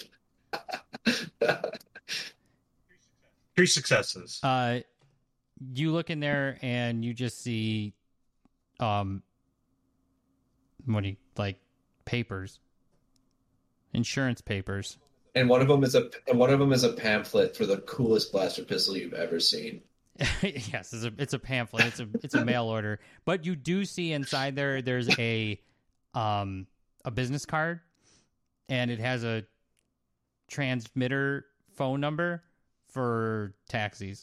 [SPEAKER 3] Three successes.
[SPEAKER 2] Uh, you look in there and you just see, um, what do you like? Papers, insurance papers.
[SPEAKER 4] And one of them is a and one of them is a pamphlet for the coolest blaster pistol you've ever seen.
[SPEAKER 2] Yes, it's a it's a pamphlet. It's a it's a mail order. But you do see inside there. There's a um a business card, and it has a transmitter phone number for taxis.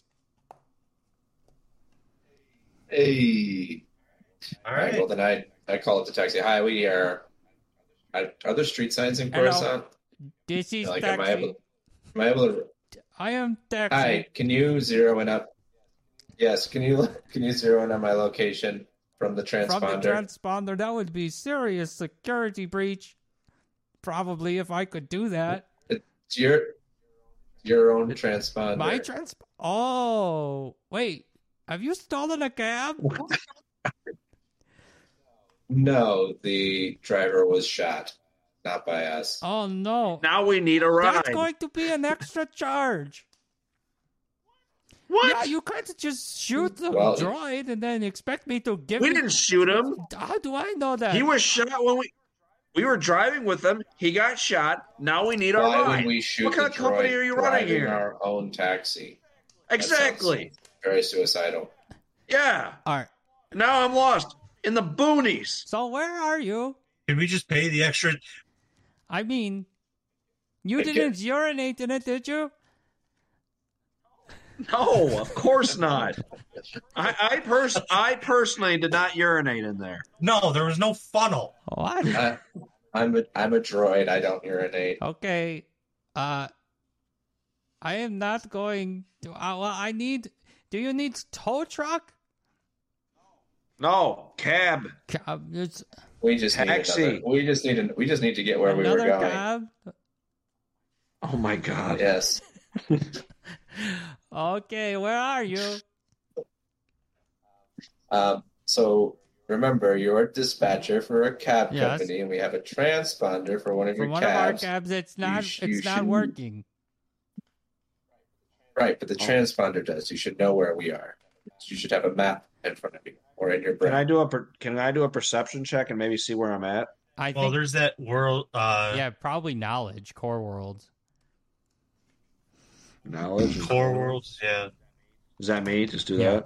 [SPEAKER 4] Hey.
[SPEAKER 3] All
[SPEAKER 4] All right.
[SPEAKER 3] right.
[SPEAKER 4] Well, then I I call it the taxi. Hi, we are. Are, are there street signs in
[SPEAKER 2] Hello.
[SPEAKER 4] Coruscant?
[SPEAKER 2] This is
[SPEAKER 4] Like, am I
[SPEAKER 2] taxi.
[SPEAKER 4] able? Am I able to?
[SPEAKER 2] I am taxi.
[SPEAKER 4] Hi, can you zero in up? Yes, can you can you zero in on my location from the transponder?
[SPEAKER 2] From the transponder, that would be serious security breach. Probably if I could do that.
[SPEAKER 4] It's your your own transponder.
[SPEAKER 2] My trans. Oh, wait. Have you stolen a cab?
[SPEAKER 4] No, the driver was shot, not by us.
[SPEAKER 2] Oh no.
[SPEAKER 1] now we need a ride.
[SPEAKER 2] That's going to be an extra charge.
[SPEAKER 1] What?
[SPEAKER 2] Yeah, you can't just shoot the
[SPEAKER 4] Well-
[SPEAKER 2] droid and then expect me to give
[SPEAKER 1] We
[SPEAKER 2] you...
[SPEAKER 1] didn't shoot him.
[SPEAKER 2] How do I know that?
[SPEAKER 1] He was shot when we we were driving with him. He got shot. Now we need our
[SPEAKER 4] Why
[SPEAKER 1] ride.
[SPEAKER 4] would we shoot
[SPEAKER 1] What kind
[SPEAKER 4] the
[SPEAKER 1] of company
[SPEAKER 4] droid
[SPEAKER 1] are you running
[SPEAKER 4] driving
[SPEAKER 1] here?
[SPEAKER 4] Our own taxi. That sounds
[SPEAKER 1] Exactly.
[SPEAKER 4] Very suicidal.
[SPEAKER 1] Yeah.
[SPEAKER 2] All right.
[SPEAKER 1] Now I'm lost in the boonies.
[SPEAKER 2] So where are you?
[SPEAKER 3] Can we just pay the extra?
[SPEAKER 2] I mean, you
[SPEAKER 4] I
[SPEAKER 2] didn't urinate in it, did you?
[SPEAKER 1] No, of course not. I I, pers- I personally did not urinate in there.
[SPEAKER 3] No, there was no funnel.
[SPEAKER 2] What?
[SPEAKER 4] I, I'm a I'm a droid. I don't urinate.
[SPEAKER 2] Okay. Uh, I am not going to... Uh, well, I need... Do you need tow truck?
[SPEAKER 1] No, cab.
[SPEAKER 2] Uh, it's
[SPEAKER 4] We just
[SPEAKER 1] Taxi.
[SPEAKER 4] need another, we just need an, we just need to get where we were
[SPEAKER 2] another
[SPEAKER 4] going.
[SPEAKER 2] cab?
[SPEAKER 1] Oh my god.
[SPEAKER 4] Yes.
[SPEAKER 2] Okay, where are you?
[SPEAKER 4] Um, so remember, you're a dispatcher for a cab
[SPEAKER 2] Yes.
[SPEAKER 4] company, and we have a transponder for one of
[SPEAKER 2] For
[SPEAKER 4] your
[SPEAKER 2] one of our
[SPEAKER 4] cabs.
[SPEAKER 2] cabs, it's not.
[SPEAKER 4] sh-
[SPEAKER 2] it's
[SPEAKER 4] you
[SPEAKER 2] not
[SPEAKER 4] should-
[SPEAKER 2] working.
[SPEAKER 4] Right, but the
[SPEAKER 2] Oh.
[SPEAKER 4] transponder does. You should know where we are. You should have a map in front of you or in your brain.
[SPEAKER 1] Can I do a per- can I do a perception check and maybe see where I'm at?
[SPEAKER 2] I
[SPEAKER 3] Well,
[SPEAKER 2] think.
[SPEAKER 3] there's that world. Uh,
[SPEAKER 2] Yeah, probably knowledge. Core worlds.
[SPEAKER 1] Knowledge.
[SPEAKER 3] Core worlds. Yeah.
[SPEAKER 1] Is that me? Just do
[SPEAKER 2] Yeah.
[SPEAKER 1] that.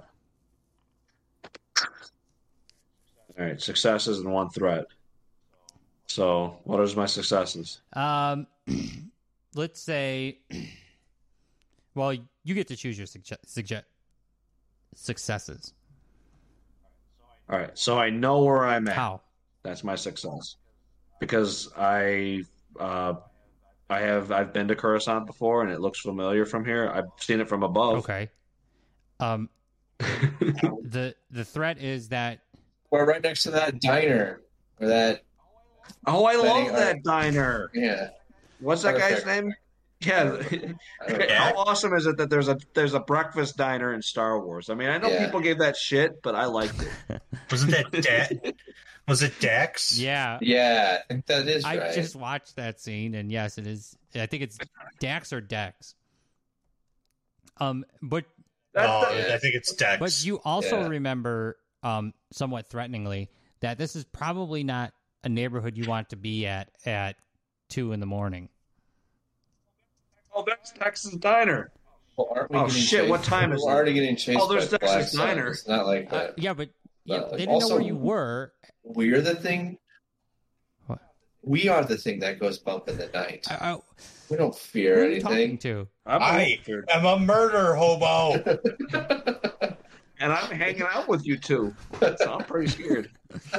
[SPEAKER 1] All right, successes and one threat. So, what is my successes?
[SPEAKER 2] Um, let's say. Well, you get to choose your suge- suge- successes.
[SPEAKER 1] All right, so I know where I'm at.
[SPEAKER 2] How?
[SPEAKER 1] That's my success because I uh, I have I've been to Coruscant before and it looks familiar from here. I've seen it from above.
[SPEAKER 2] Okay. Um, the the threat is that
[SPEAKER 4] We're right next to that diner or that.
[SPEAKER 1] Oh, I
[SPEAKER 4] Betting
[SPEAKER 1] love
[SPEAKER 4] on-
[SPEAKER 1] that diner.
[SPEAKER 4] Yeah.
[SPEAKER 1] What's that guy's
[SPEAKER 4] Perfect.
[SPEAKER 1] name? Yeah.
[SPEAKER 4] I don't know.
[SPEAKER 1] How awesome is it that there's a there's a breakfast diner in Star Wars? I mean, I know
[SPEAKER 4] Yeah.
[SPEAKER 1] people gave that shit, but I liked it.
[SPEAKER 3] Wasn't that da- Was it Dax?
[SPEAKER 2] yeah.
[SPEAKER 4] Yeah, I think that is
[SPEAKER 2] I
[SPEAKER 4] right.
[SPEAKER 2] just watched that scene, and yes, it is. I think it's Dax or Dex. Um, but
[SPEAKER 3] Oh,
[SPEAKER 1] That's-
[SPEAKER 3] I think it's Dex.
[SPEAKER 2] But you also
[SPEAKER 4] Yeah.
[SPEAKER 2] remember, um, somewhat threateningly, that this is probably not a neighborhood you want to be at at two in the morning.
[SPEAKER 1] Oh, that's Texas Diner.
[SPEAKER 4] Well, aren't we
[SPEAKER 1] Oh,
[SPEAKER 4] getting
[SPEAKER 1] shit,
[SPEAKER 4] chased?
[SPEAKER 1] what time is
[SPEAKER 4] We're
[SPEAKER 1] it?
[SPEAKER 4] already getting chased
[SPEAKER 1] Oh, there's
[SPEAKER 4] by Black
[SPEAKER 1] Texas
[SPEAKER 4] Sun.
[SPEAKER 1] Diner.
[SPEAKER 4] It's not like
[SPEAKER 2] Uh,
[SPEAKER 4] that.
[SPEAKER 2] yeah, but yeah,
[SPEAKER 4] But
[SPEAKER 2] they didn't
[SPEAKER 4] also-
[SPEAKER 2] know where you were.
[SPEAKER 4] We're the thing.
[SPEAKER 2] What?
[SPEAKER 4] We are the thing that goes bump in the night.
[SPEAKER 2] I, I,
[SPEAKER 4] We don't
[SPEAKER 2] who
[SPEAKER 4] fear
[SPEAKER 2] are you talking
[SPEAKER 4] anything.
[SPEAKER 2] to?
[SPEAKER 1] I'm
[SPEAKER 3] I
[SPEAKER 1] here,
[SPEAKER 3] am a murder hobo.
[SPEAKER 1] and I'm hanging out with you two. So I'm pretty scared.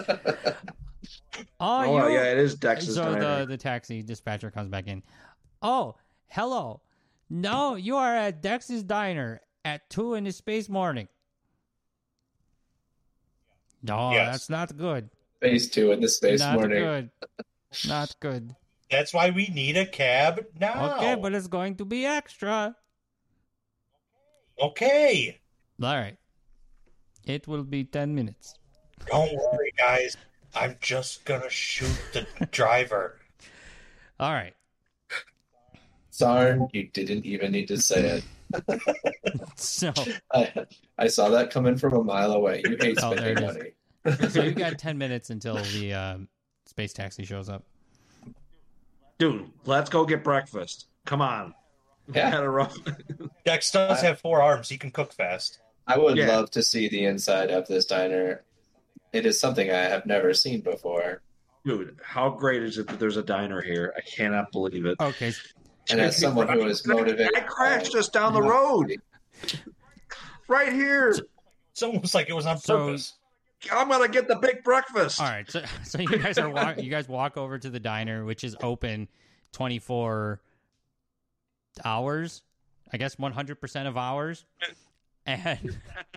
[SPEAKER 2] Oh,
[SPEAKER 1] Oh,
[SPEAKER 2] you.
[SPEAKER 1] well, yeah, it is Texas
[SPEAKER 2] so
[SPEAKER 1] Diner.
[SPEAKER 2] the the taxi dispatcher comes back in. Oh, hello. No, you are at Dex's Diner at two in the space morning. No,
[SPEAKER 3] Yes.
[SPEAKER 2] that's not good.
[SPEAKER 4] Phase two in the space
[SPEAKER 2] not
[SPEAKER 4] morning.
[SPEAKER 2] good. Not good.
[SPEAKER 3] That's why we need a cab now.
[SPEAKER 2] Okay, but it's going to be extra.
[SPEAKER 3] Okay.
[SPEAKER 2] All right. It will be ten minutes.
[SPEAKER 3] Don't worry, guys. I'm just gonna shoot the driver.
[SPEAKER 2] All right.
[SPEAKER 4] Sarn, you didn't even need to say it.
[SPEAKER 2] So,
[SPEAKER 4] I, I saw that coming from a mile away. You hate
[SPEAKER 2] Oh, there
[SPEAKER 4] spending
[SPEAKER 2] it is.
[SPEAKER 4] money.
[SPEAKER 2] so you got ten minutes until the um, space taxi shows up.
[SPEAKER 1] Dude, let's go get breakfast. Come on.
[SPEAKER 4] Yeah.
[SPEAKER 1] Had a rough.
[SPEAKER 3] Dex does have four arms. He can cook fast.
[SPEAKER 4] I would
[SPEAKER 1] Yeah.
[SPEAKER 4] love to see the inside of this diner. It is something I have never seen before.
[SPEAKER 1] Dude, how great is it that there's a diner here? I cannot believe it.
[SPEAKER 2] Okay.
[SPEAKER 4] And as someone who is motivated,
[SPEAKER 1] I crashed
[SPEAKER 4] by-
[SPEAKER 1] just down the road. Right here.
[SPEAKER 3] It's almost like it was on
[SPEAKER 2] So-
[SPEAKER 3] purpose.
[SPEAKER 1] I'm gonna get the big breakfast.
[SPEAKER 2] All right. So, so you guys are walk, you guys walk over to the diner, which is open twenty-four hours. I guess one hundred percent of hours. And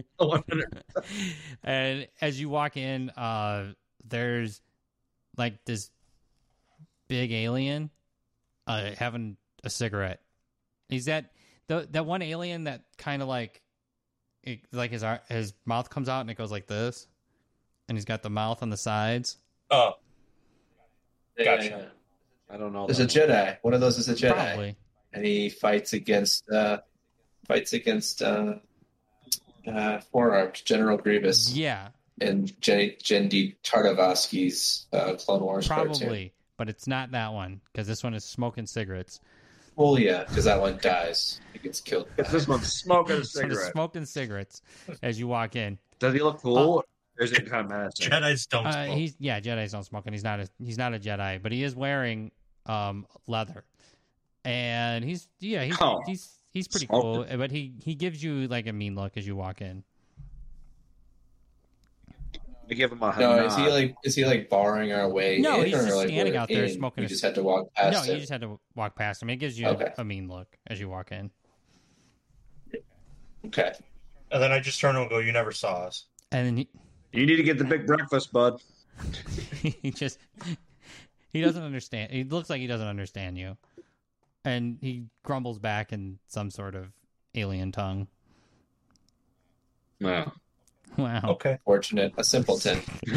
[SPEAKER 2] and as you walk in, uh, there's like this big alien uh, having a cigarette. Is that the that one alien that kind of like it, like his ar- his mouth comes out and it goes like this, and he's got the mouth on the sides?
[SPEAKER 3] Oh,
[SPEAKER 4] Yeah,
[SPEAKER 3] Gotcha.
[SPEAKER 4] yeah, yeah.
[SPEAKER 1] I don't know.
[SPEAKER 4] There's a
[SPEAKER 1] that.
[SPEAKER 4] Jedi. One of those is a Jedi,
[SPEAKER 2] Probably.
[SPEAKER 4] and he fights against uh, fights against uh, uh, four-armed General Grievous
[SPEAKER 2] Yeah,
[SPEAKER 4] in Jen- Jendi Tartakovsky's uh, Clone Wars cartoon.
[SPEAKER 2] probably, but it's not that one because this one is smoking cigarettes.
[SPEAKER 4] Well, yeah, because that one dies. He gets killed.
[SPEAKER 1] If this one's smoking a
[SPEAKER 2] This one is
[SPEAKER 1] cigarette.
[SPEAKER 2] smoking cigarettes as you walk in.
[SPEAKER 1] Does he look cool? or is it kind of menacing?
[SPEAKER 3] Jedi's don't
[SPEAKER 2] Uh,
[SPEAKER 3] smoke.
[SPEAKER 2] he's yeah, Jedi's don't smoke, and he's not a he's not a Jedi, but he is wearing um leather, and he's yeah he's
[SPEAKER 1] Oh.
[SPEAKER 2] he's he's pretty
[SPEAKER 1] Smoking.
[SPEAKER 2] cool, but he he gives you like a mean look as you walk in.
[SPEAKER 1] We give him a
[SPEAKER 4] No,
[SPEAKER 1] nod.
[SPEAKER 4] is he like is he like barring our way?
[SPEAKER 2] No,
[SPEAKER 4] in,
[SPEAKER 2] he's
[SPEAKER 4] or
[SPEAKER 2] just
[SPEAKER 4] like
[SPEAKER 2] standing
[SPEAKER 4] we're
[SPEAKER 2] out there
[SPEAKER 4] in,
[SPEAKER 2] smoking
[SPEAKER 4] We
[SPEAKER 2] a
[SPEAKER 4] just
[SPEAKER 2] c-
[SPEAKER 4] had to walk
[SPEAKER 2] No,
[SPEAKER 4] past
[SPEAKER 2] you
[SPEAKER 4] him.
[SPEAKER 2] just had to walk past him. It gives you
[SPEAKER 4] Okay.
[SPEAKER 2] a mean look as you walk in,
[SPEAKER 4] Okay.
[SPEAKER 3] And then I just turn to him and go, "You never saw us."
[SPEAKER 2] and then he,
[SPEAKER 1] You need to get the big breakfast, bud.
[SPEAKER 2] he just he doesn't understand. He looks like he doesn't understand you, and he grumbles back in some sort of alien tongue.
[SPEAKER 1] Wow.
[SPEAKER 2] Wow!
[SPEAKER 3] Okay.
[SPEAKER 4] Fortunate, a simpleton.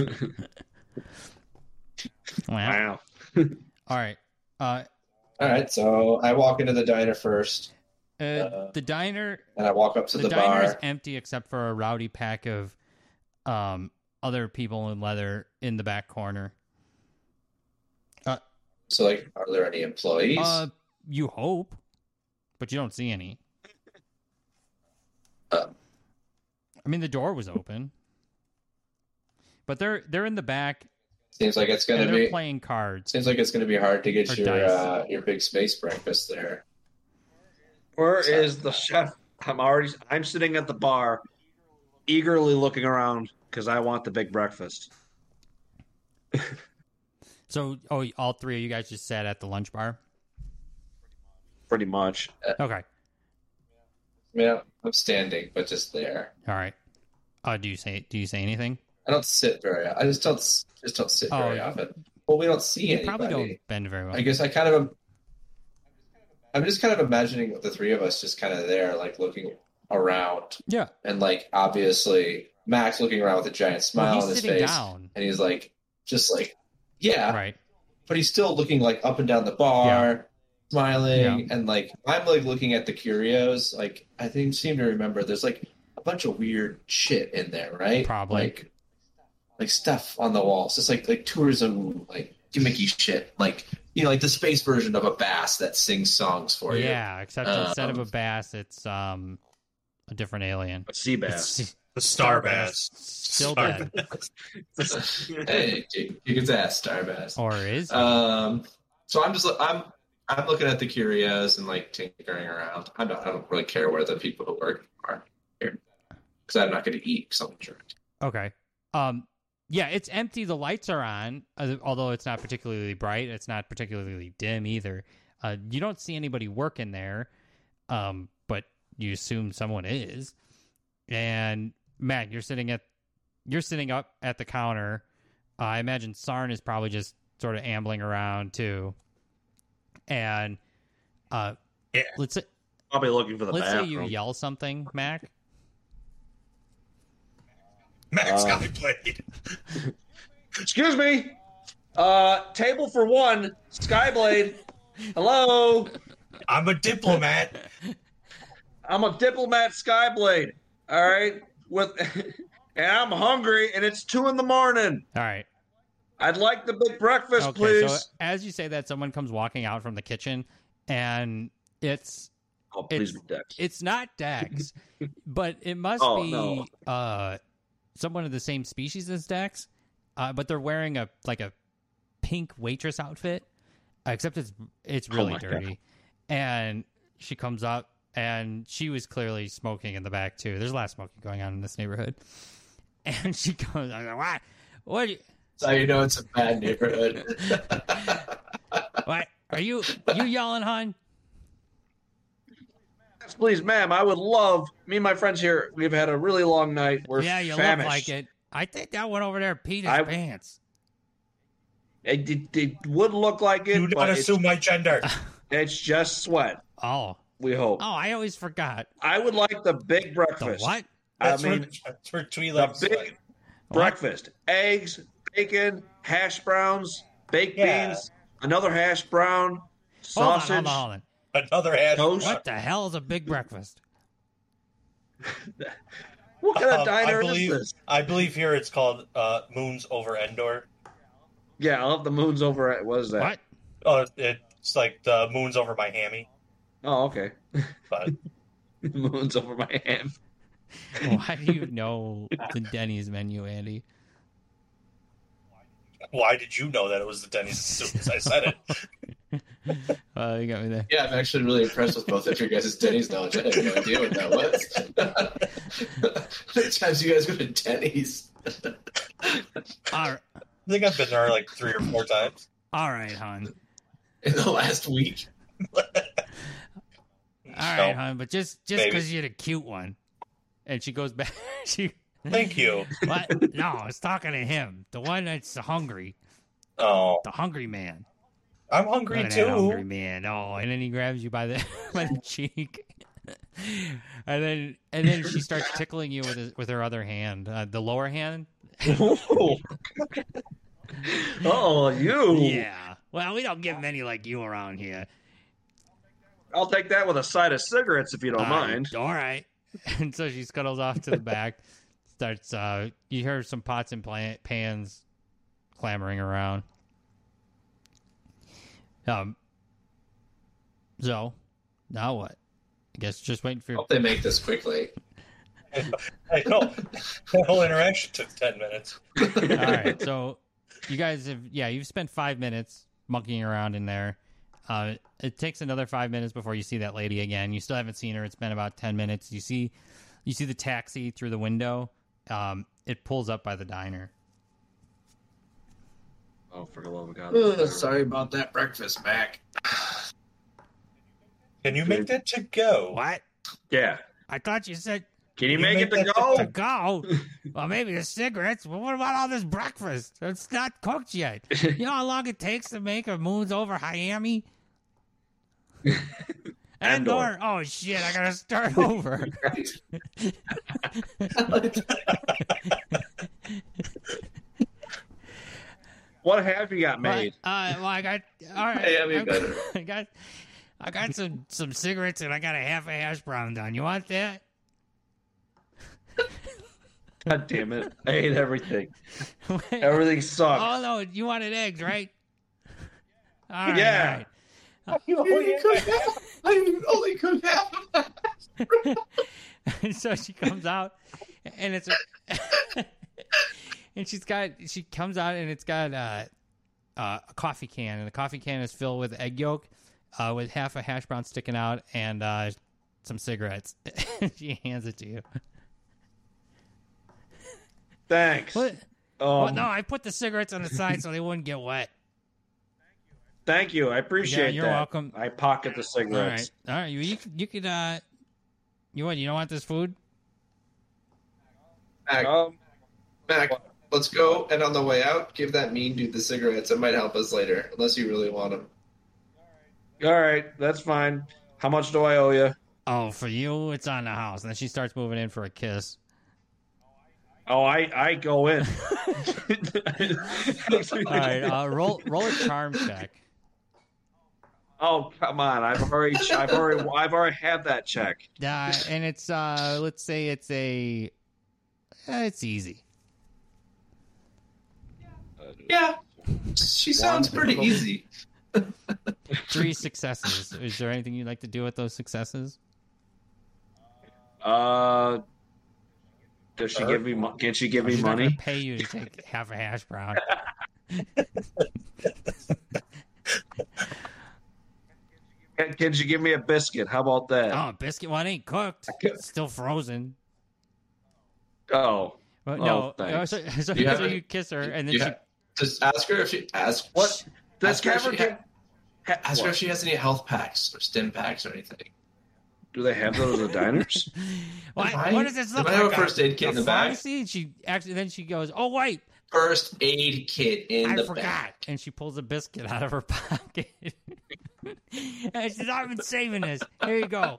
[SPEAKER 2] Wow!
[SPEAKER 1] Wow.
[SPEAKER 2] All right. Uh,
[SPEAKER 4] All right, so I walk into the diner first,
[SPEAKER 2] uh,
[SPEAKER 4] Uh,
[SPEAKER 2] the diner
[SPEAKER 4] and I walk up to
[SPEAKER 2] the,
[SPEAKER 4] the,
[SPEAKER 2] diner is
[SPEAKER 4] bar.
[SPEAKER 2] empty except for a rowdy pack of um other people in leather in the back corner.
[SPEAKER 4] So, like, are there any employees?
[SPEAKER 2] Uh, you hope, but you don't see any.
[SPEAKER 4] Uh.
[SPEAKER 2] I mean, the door was open, but they're they're in the back
[SPEAKER 4] seems like it's
[SPEAKER 2] and
[SPEAKER 4] gonna
[SPEAKER 2] they're
[SPEAKER 4] be.
[SPEAKER 2] playing cards.
[SPEAKER 4] Seems like it's gonna be hard to get
[SPEAKER 2] Or
[SPEAKER 4] your
[SPEAKER 2] dice.
[SPEAKER 4] uh, your big space breakfast there.
[SPEAKER 1] Where is the chef? I'm already. I'm sitting at the bar, eagerly looking around because I want the big breakfast.
[SPEAKER 2] So, oh, all three of you guys just sat at the lunch bar.
[SPEAKER 1] Pretty much.
[SPEAKER 2] Okay,
[SPEAKER 4] Yeah, I'm standing, but just there.
[SPEAKER 2] all right. Uh, do you say do you say anything?
[SPEAKER 4] I don't sit very. I just don't. Just don't sit
[SPEAKER 2] Oh,
[SPEAKER 4] very
[SPEAKER 2] you-
[SPEAKER 4] often. Well, we don't see
[SPEAKER 2] You
[SPEAKER 4] anybody.
[SPEAKER 2] probably don't bend very well.
[SPEAKER 4] I guess I kind of. I'm just kind of imagining the three of us just kind of there, like looking around,
[SPEAKER 2] Yeah,
[SPEAKER 4] and like obviously Max looking around with a giant smile
[SPEAKER 2] well,
[SPEAKER 4] on
[SPEAKER 2] he's
[SPEAKER 4] his
[SPEAKER 2] sitting
[SPEAKER 4] face,
[SPEAKER 2] down,
[SPEAKER 4] and he's like, just like, yeah,
[SPEAKER 2] right?
[SPEAKER 4] but he's still looking like up and down the bar, smiling,
[SPEAKER 2] Yeah.
[SPEAKER 4] and like I'm like looking at the curios. Like I think seem to remember there's like bunch of weird shit in there, right?
[SPEAKER 2] Probably.
[SPEAKER 4] Like, like stuff on the walls, just like like tourism, like gimmicky shit, like you know, like the space version of a bass that sings songs for you.
[SPEAKER 2] Yeah, except
[SPEAKER 4] Um,
[SPEAKER 2] instead of a bass, it's um a different alien.
[SPEAKER 1] A sea bass.
[SPEAKER 2] It's
[SPEAKER 3] The Star Bass.
[SPEAKER 2] still
[SPEAKER 3] Star
[SPEAKER 2] dead.
[SPEAKER 3] Bass.
[SPEAKER 4] Hey, you can ask Star Bass.
[SPEAKER 2] Or is he?
[SPEAKER 4] Um, so I'm just I'm I'm looking at the curios and like tinkering around. I don't I don't really care where the people who work are here because I'm not going to eat something direct.
[SPEAKER 2] Okay. Um. Yeah, it's empty. The lights are on, uh, although it's not particularly bright. It's not particularly dim either. Uh, you don't see anybody working there, um, but you assume someone is. And Matt, you're sitting at you're sitting up at the counter. Uh, I imagine Sarn is probably just sort of ambling around too. And uh,
[SPEAKER 3] Yeah.
[SPEAKER 2] let's say,
[SPEAKER 1] Probably looking for the
[SPEAKER 2] let's say
[SPEAKER 1] bathroom.
[SPEAKER 2] you yell something, Mac.
[SPEAKER 3] Max
[SPEAKER 1] Uh,
[SPEAKER 3] got me played.
[SPEAKER 1] Excuse me. Uh, table for one. Skyblade. Hello.
[SPEAKER 3] I'm a diplomat.
[SPEAKER 1] I'm a diplomat. Skyblade. All right. With, and I'm hungry, and it's two in the morning.
[SPEAKER 2] All right.
[SPEAKER 1] I'd like the big breakfast,
[SPEAKER 2] Okay,
[SPEAKER 1] please.
[SPEAKER 2] so as you say that, someone comes walking out from the kitchen, and it's
[SPEAKER 1] oh, please
[SPEAKER 2] it's-
[SPEAKER 1] be Dex.
[SPEAKER 2] it's not Dex, but it must
[SPEAKER 1] Oh,
[SPEAKER 2] be
[SPEAKER 1] no.
[SPEAKER 2] uh, someone of the same species as Dex, uh, but they're wearing a like a pink waitress outfit, uh, except it's it's
[SPEAKER 1] Oh
[SPEAKER 2] really
[SPEAKER 1] my
[SPEAKER 2] dirty.
[SPEAKER 1] God.
[SPEAKER 2] And she comes up, and she was clearly smoking in the back too. There's a lot of smoking going on in this neighborhood, and she comes, I'm like, what? What? you-
[SPEAKER 4] So you know it's a bad neighborhood.
[SPEAKER 2] What are you you yelling, hon?
[SPEAKER 1] Yes, please, ma'am. I would love. Me and my friends here. We've had a really long night. We're
[SPEAKER 2] Yeah, you
[SPEAKER 1] famished.
[SPEAKER 2] look like it. I think that one over there peed his
[SPEAKER 1] I-
[SPEAKER 2] pants.
[SPEAKER 1] It, it, it would look like it,
[SPEAKER 3] Do
[SPEAKER 1] but
[SPEAKER 3] not
[SPEAKER 1] it's,
[SPEAKER 3] assume my gender.
[SPEAKER 1] it's just sweat.
[SPEAKER 2] Oh,
[SPEAKER 1] We hope.
[SPEAKER 2] oh, I always forgot.
[SPEAKER 1] I would like the big
[SPEAKER 2] The
[SPEAKER 1] breakfast.
[SPEAKER 2] what?
[SPEAKER 1] I
[SPEAKER 3] That's
[SPEAKER 1] mean,
[SPEAKER 3] where, that's where Twee
[SPEAKER 1] the
[SPEAKER 3] Legs
[SPEAKER 1] big
[SPEAKER 3] went.
[SPEAKER 1] breakfast: eggs, bacon, hash browns, baked
[SPEAKER 3] Yeah.
[SPEAKER 1] beans, another hash brown,
[SPEAKER 2] Hold on,
[SPEAKER 1] sausage.
[SPEAKER 2] hold on, hold on.
[SPEAKER 3] Another hash.
[SPEAKER 1] Toast?
[SPEAKER 2] What the hell is a big breakfast?
[SPEAKER 1] What kind of
[SPEAKER 3] Um,
[SPEAKER 1] diner
[SPEAKER 3] I believe,
[SPEAKER 1] is this?
[SPEAKER 3] I believe here it's called uh, Moons Over Endor.
[SPEAKER 1] Yeah, I'll have the moons over at. What is that?
[SPEAKER 2] What?
[SPEAKER 3] Oh, it's like the Moons Over Miami.
[SPEAKER 1] Oh, okay.
[SPEAKER 3] But
[SPEAKER 1] moons over my hand.
[SPEAKER 2] Why do you know the Denny's menu, Andy?
[SPEAKER 3] why did you know that it was the Denny's as soon as I said it?
[SPEAKER 2] Uh, you got me there.
[SPEAKER 4] Yeah, I'm actually really impressed with both of your guys' Denny's knowledge. I had no idea what that was. How many times you guys go to Denny's?
[SPEAKER 2] All right,
[SPEAKER 3] I think I've been there like three or four times.
[SPEAKER 2] all right, hon.
[SPEAKER 4] In the last week?
[SPEAKER 2] All right,
[SPEAKER 3] So,
[SPEAKER 2] hon. But just just
[SPEAKER 3] maybe.
[SPEAKER 2] because you're the cute one, and she goes back. She
[SPEAKER 3] Thank you.
[SPEAKER 2] what? No, I was talking to him, the one that's hungry,
[SPEAKER 3] Oh,
[SPEAKER 2] the hungry man.
[SPEAKER 3] I'm hungry
[SPEAKER 2] Look at that hungry
[SPEAKER 3] too.
[SPEAKER 2] man. Oh, and then he grabs you by the by the cheek, and then and then she starts tickling you with his, with her other hand, uh, the lower hand.
[SPEAKER 1] oh, oh, you.
[SPEAKER 2] Yeah. Well, we don't give many like you around here.
[SPEAKER 1] I'll take that with a side of cigarettes if you don't
[SPEAKER 2] Uh,
[SPEAKER 1] mind.
[SPEAKER 2] All right. And so she scuttles off to the back. Starts. Uh, you hear some pots and pla- pans clamoring around. Um. So, now what? I guess just waiting for your.
[SPEAKER 4] Hope they make this quickly.
[SPEAKER 3] I know. That whole interaction took ten minutes.
[SPEAKER 2] All right. So, you guys have yeah, you've spent five minutes monkeying around in there. Uh, it takes another five minutes before you see that lady again. You still haven't seen her. It's been about ten minutes. You see, you see the taxi through the window. Um, it pulls up by the diner.
[SPEAKER 1] Oh, for the love of God.
[SPEAKER 4] Ugh, sorry about that breakfast, Mac.
[SPEAKER 3] Can you make that to go?
[SPEAKER 2] What?
[SPEAKER 1] Yeah.
[SPEAKER 2] I thought you said
[SPEAKER 1] Can you
[SPEAKER 3] You
[SPEAKER 1] make
[SPEAKER 3] make
[SPEAKER 1] it to
[SPEAKER 3] that
[SPEAKER 1] go?
[SPEAKER 2] to go. Well, maybe the cigarettes. But what about all this breakfast? It's not cooked yet. You know how long it takes to make a Moons Over Miami?
[SPEAKER 1] Andor.
[SPEAKER 2] Andor. Oh shit! I gotta start over.
[SPEAKER 1] What have you got made?
[SPEAKER 2] But, uh, well, I got all right.
[SPEAKER 4] Hey, I mean,
[SPEAKER 2] I,
[SPEAKER 4] better.
[SPEAKER 2] I got, I got some some cigarettes and I got a half a hash brown done. You want that?
[SPEAKER 1] God damn it! I hate everything.
[SPEAKER 2] Wait.
[SPEAKER 1] Everything sucks.
[SPEAKER 2] Oh no, you wanted eggs, right? All right,
[SPEAKER 1] Yeah.
[SPEAKER 2] all right.
[SPEAKER 4] You only cook half. I only cook half of that.
[SPEAKER 2] And so she comes out, and it's, a, and she's got, she comes out, and it's got uh, uh, a coffee can, and the coffee can is filled with egg yolk, uh, with half a hash brown sticking out, and uh, some cigarettes. She hands it to you.
[SPEAKER 1] Thanks.
[SPEAKER 2] What?
[SPEAKER 1] Um,
[SPEAKER 2] Well, no, I put the cigarettes on the side so they wouldn't get wet.
[SPEAKER 1] Thank you. I appreciate
[SPEAKER 2] Yeah, you're
[SPEAKER 1] that.
[SPEAKER 2] welcome.
[SPEAKER 1] I pocket the
[SPEAKER 2] All
[SPEAKER 1] cigarettes.
[SPEAKER 2] right, all right. You you, you could uh, you what? You don't want this food?
[SPEAKER 4] Mac,
[SPEAKER 1] Um,
[SPEAKER 4] Mac, let's go. And on the way out, give that mean dude the cigarettes. It might help us later, unless you really want them.
[SPEAKER 1] all right, that's fine. How much do I owe you?
[SPEAKER 2] Oh, for you, it's on the house. And then she starts moving in for a kiss.
[SPEAKER 1] Oh, I, I go in.
[SPEAKER 2] All right, uh, roll roll a charm check.
[SPEAKER 1] Oh, come on! I've already, I've already, I've already had that check.
[SPEAKER 2] Uh, and it's uh, let's say it's a, uh, it's easy.
[SPEAKER 4] Yeah, she sounds pretty easy.
[SPEAKER 2] Three successes. Is there anything you'd like to do with those successes?
[SPEAKER 1] Uh, does she give me? mo- Can she give
[SPEAKER 2] Oh,
[SPEAKER 1] me
[SPEAKER 2] she's not
[SPEAKER 1] money?
[SPEAKER 2] gonna pay you to take half a hash brown.
[SPEAKER 1] Can, can she give me a biscuit? How about that?
[SPEAKER 2] Oh, biscuit one ain't cooked. It's still frozen.
[SPEAKER 1] Oh,
[SPEAKER 2] Well,
[SPEAKER 1] Oh,
[SPEAKER 2] no,
[SPEAKER 1] thanks.
[SPEAKER 2] so, so,
[SPEAKER 4] You
[SPEAKER 2] so
[SPEAKER 4] have
[SPEAKER 2] you
[SPEAKER 4] a-
[SPEAKER 2] kiss her, and then
[SPEAKER 4] You
[SPEAKER 2] she.
[SPEAKER 4] ha- just ask her if she ask
[SPEAKER 1] what? Does
[SPEAKER 4] Ask her if
[SPEAKER 1] Cameron
[SPEAKER 4] she
[SPEAKER 1] get? ha-
[SPEAKER 4] ask her
[SPEAKER 1] what?
[SPEAKER 4] if she has any health packs or stim packs or anything.
[SPEAKER 1] Do they have those at the diners?
[SPEAKER 2] What,
[SPEAKER 4] might-
[SPEAKER 2] what does this
[SPEAKER 4] they
[SPEAKER 2] look
[SPEAKER 4] might
[SPEAKER 2] like?
[SPEAKER 4] have a first aid kit
[SPEAKER 2] a
[SPEAKER 4] in the back.
[SPEAKER 2] pharmacy? And she actually then she goes, "Oh wait,
[SPEAKER 4] First aid kit in
[SPEAKER 2] I
[SPEAKER 4] the
[SPEAKER 2] forgot,"
[SPEAKER 4] back.
[SPEAKER 2] and she pulls a biscuit out of her pocket. And she says, "I've been saving this. Here you go."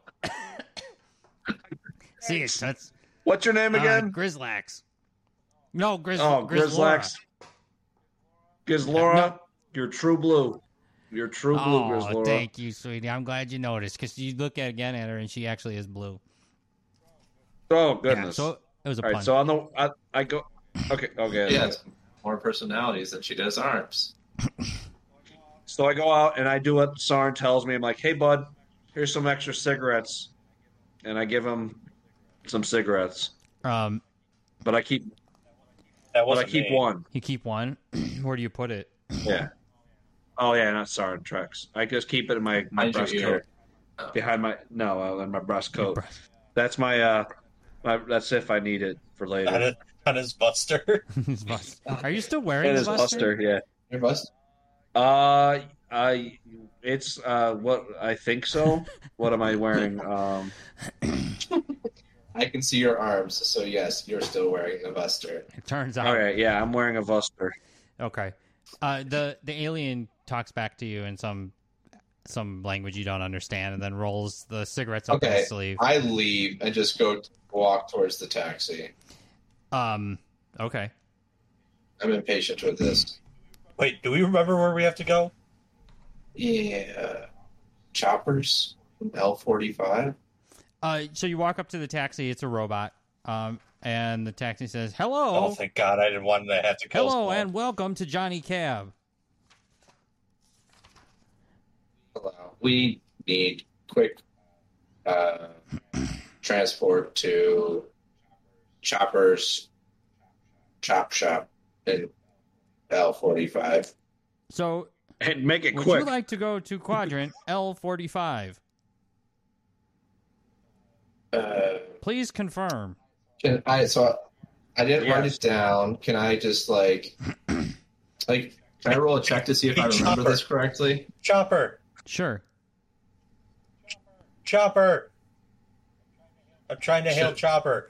[SPEAKER 2] See it? That's
[SPEAKER 1] What's your name
[SPEAKER 2] uh,
[SPEAKER 1] again?
[SPEAKER 2] Grizzlax. No, Grizz.
[SPEAKER 1] oh,
[SPEAKER 2] Grizzlax.
[SPEAKER 1] Grizzlax. Gizlora,
[SPEAKER 2] No.
[SPEAKER 1] you're true blue. You're true blue,
[SPEAKER 2] Oh,
[SPEAKER 1] Grizzlora.
[SPEAKER 2] thank you, sweetie. I'm glad you noticed because you look at again at her and she actually is blue.
[SPEAKER 1] Oh
[SPEAKER 2] Yeah,
[SPEAKER 1] goodness.
[SPEAKER 2] so it was a
[SPEAKER 1] All
[SPEAKER 2] pun.
[SPEAKER 1] right, so on the I, I go. Okay, okay.
[SPEAKER 4] She has more personalities than she does arms.
[SPEAKER 1] So I go out and I do what Sarn tells me. I'm like, hey, bud, here's some extra cigarettes. And I give him some cigarettes.
[SPEAKER 2] um,
[SPEAKER 1] But I keep
[SPEAKER 3] That
[SPEAKER 1] but I
[SPEAKER 3] wasn't
[SPEAKER 1] keep
[SPEAKER 3] me.
[SPEAKER 1] one.
[SPEAKER 2] you keep one. Where do you put it?
[SPEAKER 1] Yeah. Oh, yeah, not Sarn Trex. I just keep it in my, my
[SPEAKER 4] Behind your
[SPEAKER 1] breast
[SPEAKER 4] ear.
[SPEAKER 1] coat.
[SPEAKER 4] Oh.
[SPEAKER 1] Behind my, no, uh, in my breast coat. That's my, uh, my, that's if I need it for
[SPEAKER 3] On
[SPEAKER 1] later.
[SPEAKER 3] his, on his Buster.
[SPEAKER 2] His bust- Are you still wearing
[SPEAKER 1] It
[SPEAKER 2] the
[SPEAKER 1] is
[SPEAKER 2] Buster?
[SPEAKER 1] Buster, yeah.
[SPEAKER 4] Your bust?
[SPEAKER 1] Uh, I, it's, uh, what, I think so. What am I wearing? Um,
[SPEAKER 4] I can see your arms, so yes, you're still wearing the buster.
[SPEAKER 2] It turns out.
[SPEAKER 1] all right, yeah, I'm wearing a Buster.
[SPEAKER 2] Okay. Uh, the the alien talks back to you in some some language you don't understand, and then rolls the cigarettes up
[SPEAKER 4] Okay.
[SPEAKER 2] his sleeve.
[SPEAKER 4] I leave and just go walk towards the taxi.
[SPEAKER 2] Um. Okay.
[SPEAKER 4] I'm impatient with this.
[SPEAKER 3] Wait, do we remember where we have to go?
[SPEAKER 4] Yeah. Choppers? L forty-five?
[SPEAKER 2] Uh. So you walk up to the taxi. It's a robot. Um. And the taxi says,
[SPEAKER 3] Oh,
[SPEAKER 2] "Hello,
[SPEAKER 3] thank God I didn't want to have to kill
[SPEAKER 2] hello,
[SPEAKER 3] someone.
[SPEAKER 2] and welcome to Johnny Cab."
[SPEAKER 4] Hello. We need quick uh, transport to Choppers Chop Shop in L forty-five.
[SPEAKER 2] So
[SPEAKER 1] And make it
[SPEAKER 2] would
[SPEAKER 1] quick.
[SPEAKER 2] you like to go to quadrant L forty-five?
[SPEAKER 4] Uh,
[SPEAKER 2] Please confirm.
[SPEAKER 4] can I, so I didn't write
[SPEAKER 1] Yes.
[SPEAKER 4] it down. Can I just like, like, can I roll a check to see if I
[SPEAKER 3] Hey,
[SPEAKER 4] remember
[SPEAKER 3] Chopper.
[SPEAKER 4] this correctly?
[SPEAKER 3] Chopper!
[SPEAKER 2] Sure.
[SPEAKER 3] Chopper! I'm trying to hail
[SPEAKER 4] Shit.
[SPEAKER 3] Chopper.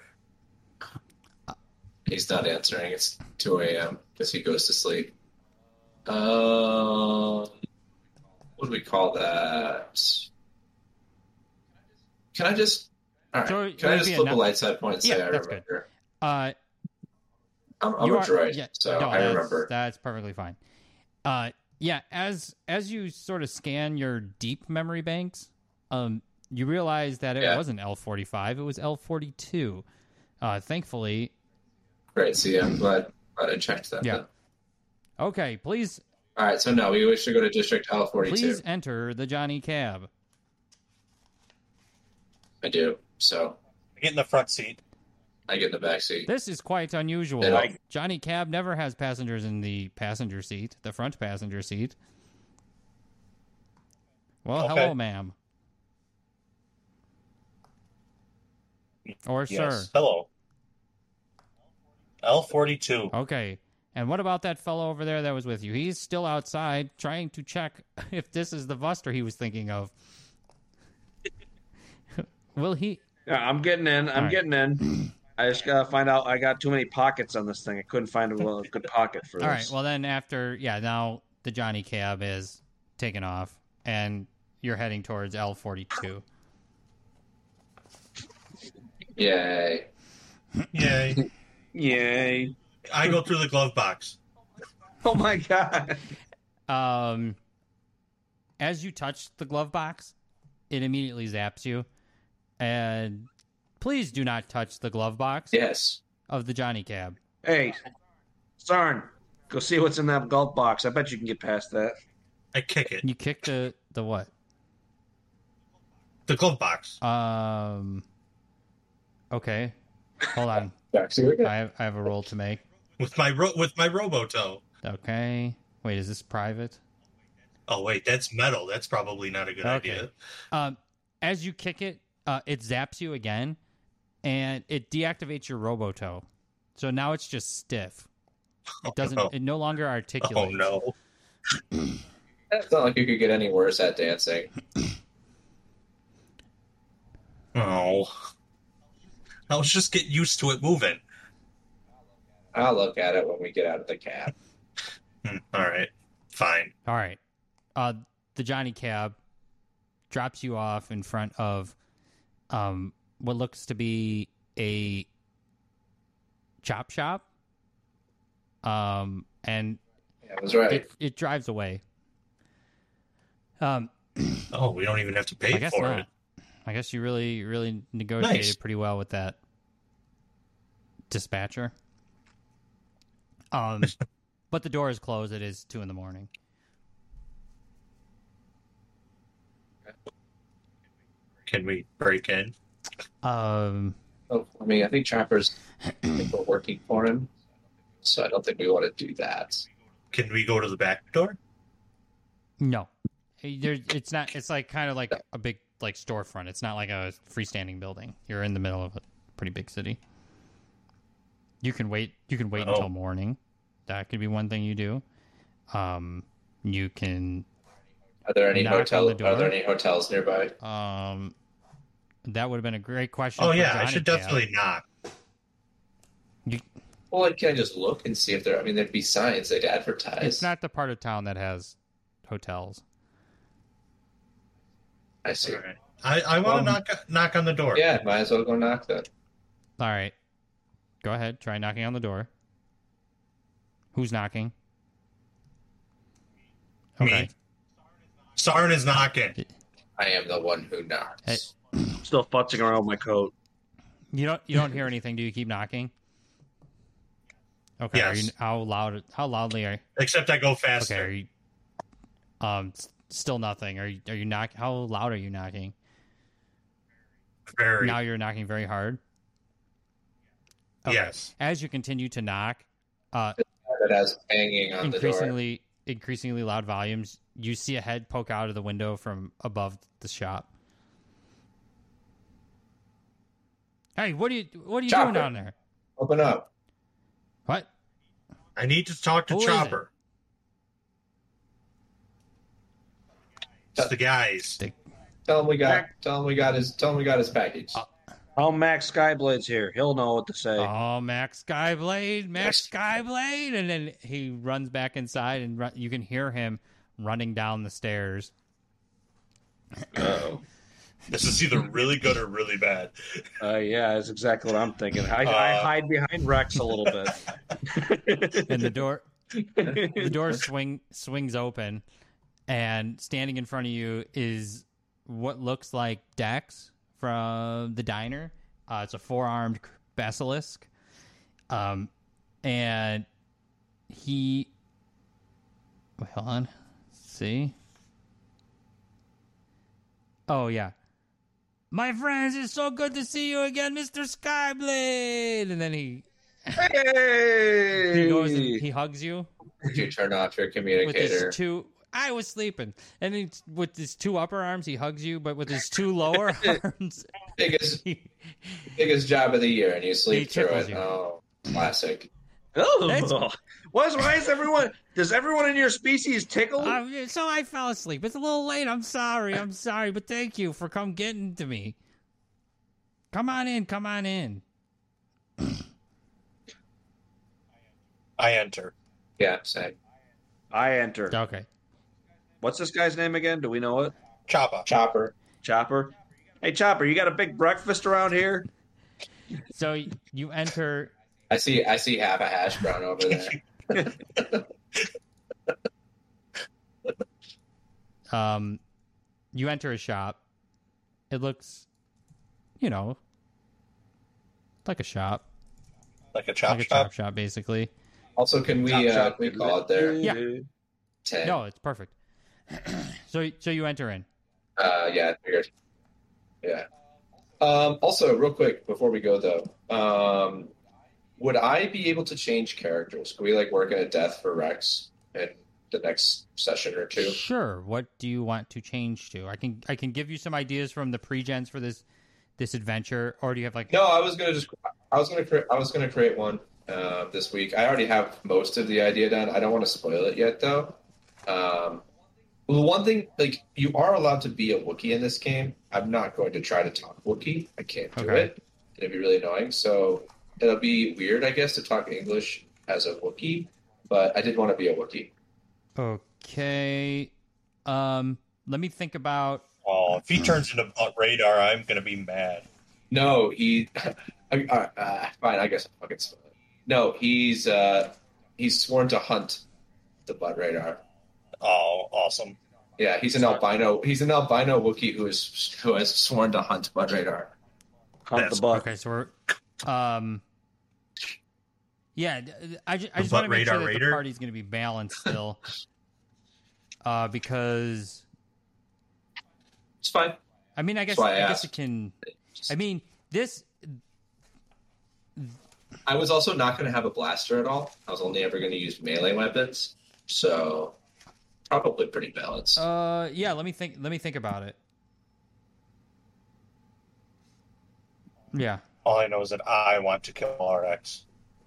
[SPEAKER 4] He's not answering. It's two a.m. because he goes to sleep. Um, what do we call that? Can I just? All right.
[SPEAKER 2] So,
[SPEAKER 4] Can I
[SPEAKER 2] would
[SPEAKER 4] just
[SPEAKER 2] be a
[SPEAKER 4] flip a
[SPEAKER 2] no-
[SPEAKER 4] light side point and say
[SPEAKER 2] Yeah,
[SPEAKER 4] I
[SPEAKER 2] that's good.
[SPEAKER 4] remember?
[SPEAKER 2] Uh.
[SPEAKER 4] I'm, I'm
[SPEAKER 2] You
[SPEAKER 4] a
[SPEAKER 2] are-
[SPEAKER 4] droid,
[SPEAKER 2] yeah,
[SPEAKER 4] so
[SPEAKER 2] no,
[SPEAKER 4] I
[SPEAKER 2] that's-
[SPEAKER 4] remember.
[SPEAKER 2] That's perfectly fine. Uh, yeah, as as you sort of scan your deep memory banks, um, you realize that it
[SPEAKER 4] Yeah.
[SPEAKER 2] wasn't L forty-five; it was L forty-two. Uh, thankfully,
[SPEAKER 4] Great. See, I'm glad, glad I checked that.
[SPEAKER 2] Yeah.
[SPEAKER 4] Then.
[SPEAKER 2] Okay, please,
[SPEAKER 4] All right. So no, we should go to District L forty-two.
[SPEAKER 2] please enter the Johnny Cab.
[SPEAKER 4] I do. So
[SPEAKER 3] Get in the front seat.
[SPEAKER 4] I get in the back seat.
[SPEAKER 2] This is quite unusual.
[SPEAKER 4] They don't-
[SPEAKER 2] Johnny Cab never has passengers in the passenger seat, the front passenger seat. Well,
[SPEAKER 3] Okay.
[SPEAKER 2] hello, ma'am. Or
[SPEAKER 3] Yes.
[SPEAKER 2] sir.
[SPEAKER 3] Hello. L forty-two.
[SPEAKER 2] Okay. And what about that fellow over there that was with you? He's still outside trying to check if this is the Vuster he was thinking of. Will he?
[SPEAKER 1] Yeah, I'm getting in. I'm
[SPEAKER 2] right.
[SPEAKER 1] getting in. I just gotta find out. I got too many pockets on this thing. I couldn't find a well, good pocket for
[SPEAKER 2] All
[SPEAKER 1] this.
[SPEAKER 2] right. Well, then after, yeah, now the Johnny Cab is taken off, and you're heading towards L forty-two.
[SPEAKER 4] Yay.
[SPEAKER 3] Yay.
[SPEAKER 1] Yay!
[SPEAKER 3] I go through the glove box.
[SPEAKER 1] Oh my god!
[SPEAKER 2] Um, as you touch the glove box, it immediately zaps you. And please do not touch the glove box
[SPEAKER 4] Yes.
[SPEAKER 2] of the Johnny Cab.
[SPEAKER 1] Hey, Sarn, go see what's in that golf box. I bet you can get past that.
[SPEAKER 3] I kick it.
[SPEAKER 2] You kick the the what?
[SPEAKER 3] The glove box.
[SPEAKER 2] Um. Okay, hold on.
[SPEAKER 4] Back seat again.
[SPEAKER 2] I have, I have a roll to make.
[SPEAKER 3] With my ro- with my Robotow.
[SPEAKER 2] Okay. Wait, is this private?
[SPEAKER 3] Oh wait, that's metal. That's probably not a good
[SPEAKER 2] Okay.
[SPEAKER 3] idea.
[SPEAKER 2] Um, as you kick it, uh, it zaps you again, and it deactivates your Robotow. So now it's just stiff. It doesn't.
[SPEAKER 3] no.
[SPEAKER 2] It no longer articulates.
[SPEAKER 3] Oh no.
[SPEAKER 4] It's not like you could get any worse at dancing.
[SPEAKER 3] Oh. I'll just get used to it moving.
[SPEAKER 4] I'll look at it when we get out of the cab.
[SPEAKER 3] Hmm, all right. Fine.
[SPEAKER 2] All right. Uh, the Johnny Cab drops you off in front of um, what looks to be a chop shop. Um, and
[SPEAKER 4] Yeah, I was right.
[SPEAKER 2] it, it drives away. Um,
[SPEAKER 3] Oh, we don't even have to pay
[SPEAKER 2] I guess
[SPEAKER 3] for
[SPEAKER 2] not.
[SPEAKER 3] it.
[SPEAKER 2] I guess you really, really negotiated
[SPEAKER 3] Nice.
[SPEAKER 2] pretty well with that dispatcher. Um, but the door is closed. It is two in the morning.
[SPEAKER 3] Can we break in?
[SPEAKER 2] Um,
[SPEAKER 4] Oh, I mean, I think Chopper's I think we're working for him, so I don't think we want to do that.
[SPEAKER 3] Can we go to the back door?
[SPEAKER 2] no, There, it's not. It's like kind of like a big like storefront. It's not like a freestanding building. You're in the middle of a pretty big city. You can wait. You can wait
[SPEAKER 3] Oh.
[SPEAKER 2] until morning. That could be one thing you do. Um, you can.
[SPEAKER 4] Are there any
[SPEAKER 2] Knock on
[SPEAKER 4] hotels?
[SPEAKER 2] the door.
[SPEAKER 4] Are there any hotels nearby?
[SPEAKER 2] Um, that would have been a great question.
[SPEAKER 3] Oh
[SPEAKER 2] for
[SPEAKER 3] yeah, I
[SPEAKER 2] Johnny
[SPEAKER 3] should
[SPEAKER 2] Cab.
[SPEAKER 3] definitely knock.
[SPEAKER 2] You,
[SPEAKER 4] Well, like, can I just look and see if there? I mean, there'd be signs they'd advertise.
[SPEAKER 2] it's not the part of town that has hotels.
[SPEAKER 4] I see.
[SPEAKER 3] All right. I, I want to
[SPEAKER 4] Um,
[SPEAKER 3] knock knock on the door.
[SPEAKER 4] Yeah, might as well go knock then.
[SPEAKER 2] All right, go ahead. Try knocking on the door. Who's knocking?
[SPEAKER 3] Me.
[SPEAKER 2] Okay.
[SPEAKER 3] Sarn is knocking.
[SPEAKER 4] I am the one who knocks.
[SPEAKER 2] Hey.
[SPEAKER 1] Still futzing around with my coat.
[SPEAKER 2] You don't. You don't hear anything. Do you keep knocking? Okay. Are
[SPEAKER 3] Yes.
[SPEAKER 2] you, how loud? How loudly are?
[SPEAKER 3] Except I go faster.
[SPEAKER 2] Okay. Are you? Um. s- Still nothing. Are you? Are you knock? How loud are you knocking?
[SPEAKER 3] Very.
[SPEAKER 2] Now you're knocking very hard. Okay.
[SPEAKER 3] Yes.
[SPEAKER 2] As you continue to knock, uh,
[SPEAKER 4] It has banging on the door.
[SPEAKER 2] increasingly, increasingly loud volumes, you see a head poke out of the window from above the shop. Hey, what are you? What are you
[SPEAKER 4] Chopper.
[SPEAKER 2] doing down there?
[SPEAKER 4] Open up.
[SPEAKER 2] What?
[SPEAKER 3] I need to talk to
[SPEAKER 2] Who is
[SPEAKER 3] Chopper. It's the guys.
[SPEAKER 2] The-
[SPEAKER 4] Tell him we got. Tell him we got his. Tell him we got his package.
[SPEAKER 2] Uh,
[SPEAKER 1] Oh, Max Skyblade's here. He'll know what to say.
[SPEAKER 2] Oh, Max Skyblade, Max Skyblade, and then he runs back inside, and run, you can hear him running down the stairs.
[SPEAKER 1] Uh-oh.
[SPEAKER 3] This is either really good or really bad.
[SPEAKER 1] Uh, yeah, that's exactly what I'm thinking. I, I
[SPEAKER 3] Uh,
[SPEAKER 1] hide behind Rex a little bit.
[SPEAKER 2] And the door, the door swing swings open, and standing in front of you is what looks like Dex from the diner. Uh, it's a four-armed basilisk. Um, and he. Wait, hold on. Let's see. Oh yeah. My friends, it's so good to see you again, Mister Skyblade. And then he
[SPEAKER 1] Hey!
[SPEAKER 2] he goes and he hugs you
[SPEAKER 4] Did you turn off your
[SPEAKER 2] with
[SPEAKER 4] communicator?
[SPEAKER 2] his two. I was sleeping, and he, with his two upper arms, he hugs you, but with his two lower arms,
[SPEAKER 4] Biggest
[SPEAKER 2] he,
[SPEAKER 4] biggest job of the year, and you
[SPEAKER 2] He
[SPEAKER 4] sleep through
[SPEAKER 2] tickles
[SPEAKER 4] it.
[SPEAKER 2] you.
[SPEAKER 4] Oh, classic.
[SPEAKER 1] Oh,
[SPEAKER 2] That's-
[SPEAKER 1] why is, why is everyone? Does everyone in your species tickle?
[SPEAKER 2] uh, so I fell asleep. It's a little late. I'm sorry. I'm sorry, but thank you for come getting to me. Come on in. Come on in.
[SPEAKER 3] I enter.
[SPEAKER 4] Yeah, same.
[SPEAKER 1] I enter.
[SPEAKER 2] Okay.
[SPEAKER 1] What's this guy's name again? Do we know it?
[SPEAKER 3] Choppa.
[SPEAKER 4] Chopper.
[SPEAKER 1] Chopper. Hey, Chopper, you got a big breakfast around here?
[SPEAKER 2] So you enter.
[SPEAKER 4] I see. I see half a hash brown over there.
[SPEAKER 2] Um, you enter a shop. It looks, you know, like a shop,
[SPEAKER 3] Like a chop
[SPEAKER 2] like a
[SPEAKER 3] shop.
[SPEAKER 2] chop shop, basically.
[SPEAKER 4] Also, can we
[SPEAKER 1] Chop,
[SPEAKER 4] uh,
[SPEAKER 1] chop.
[SPEAKER 4] can we call it there?
[SPEAKER 2] Yeah.
[SPEAKER 4] Ten.
[SPEAKER 2] No, it's perfect. so so you enter in.
[SPEAKER 4] Uh, yeah, I figured. Yeah. Um, also, real quick before we go though, um, would I be able to change characters? Could we like work in a death for Rex in the next session or two?
[SPEAKER 2] Sure. What do you want to change to? I can I can give you some ideas from the pre-gens for this this adventure, or do you have like
[SPEAKER 4] No, I was gonna just I was gonna create I was gonna create one uh, this week. I already have most of the idea done. I don't want to spoil it yet though. Um, well, one thing, like, you are allowed to be a Wookiee in this game. I'm not going to try to talk Wookiee. I can't do
[SPEAKER 2] Okay.
[SPEAKER 4] it. It'd be really annoying. So it'll be weird, I guess, to talk English as a Wookiee. But I did want to be a Wookiee.
[SPEAKER 2] Okay. Um, let me think about.
[SPEAKER 3] Oh, if he turns into butt radar, I'm gonna be mad.
[SPEAKER 4] No, he. I, uh, uh, fine, I guess I'll fucking spoil it. No, he's uh, he's sworn to hunt the Blood Radar.
[SPEAKER 3] Oh, awesome.
[SPEAKER 4] Yeah, he's an albino. He's an albino Wookiee who is who has sworn to hunt Blood Radar.
[SPEAKER 1] Hunt
[SPEAKER 3] That's-
[SPEAKER 1] the butt.
[SPEAKER 2] Okay, so we're. Um. Yeah, d- I, ju- I
[SPEAKER 3] The
[SPEAKER 2] just want to
[SPEAKER 3] butt
[SPEAKER 2] make sure
[SPEAKER 3] radar
[SPEAKER 2] that the
[SPEAKER 3] raider?
[SPEAKER 2] party's going to be balanced still. uh, because
[SPEAKER 4] It's fine.
[SPEAKER 2] I mean, I guess
[SPEAKER 4] That's why I
[SPEAKER 2] I, guess
[SPEAKER 4] asked.
[SPEAKER 2] it can. I mean, this.
[SPEAKER 4] I was also not going to have a blaster at all. I was only ever going to use melee weapons, so probably pretty balanced.
[SPEAKER 2] Uh, yeah. Let me think. Let me think about it. Yeah.
[SPEAKER 3] All I know is that I want to kill R X.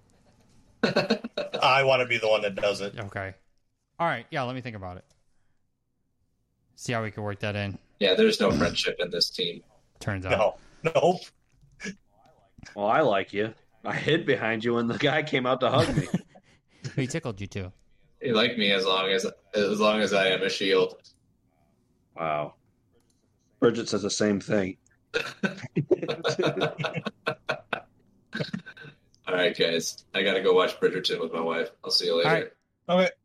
[SPEAKER 3] I want to be the one that does it.
[SPEAKER 2] Okay. All right. Yeah. Let me think about it. See how we can work that in.
[SPEAKER 4] Yeah, there's no friendship in this team.
[SPEAKER 2] Turns out.
[SPEAKER 3] No, no.
[SPEAKER 1] Well, I like you. I hid behind you when the guy came out to hug me.
[SPEAKER 2] He tickled you too.
[SPEAKER 4] You like me as long as as long as I am a shield.
[SPEAKER 1] Wow. Bridget says the same thing.
[SPEAKER 4] All right, guys. I got to go watch Bridgerton with my wife. I'll see you later.
[SPEAKER 2] All right.
[SPEAKER 3] Okay.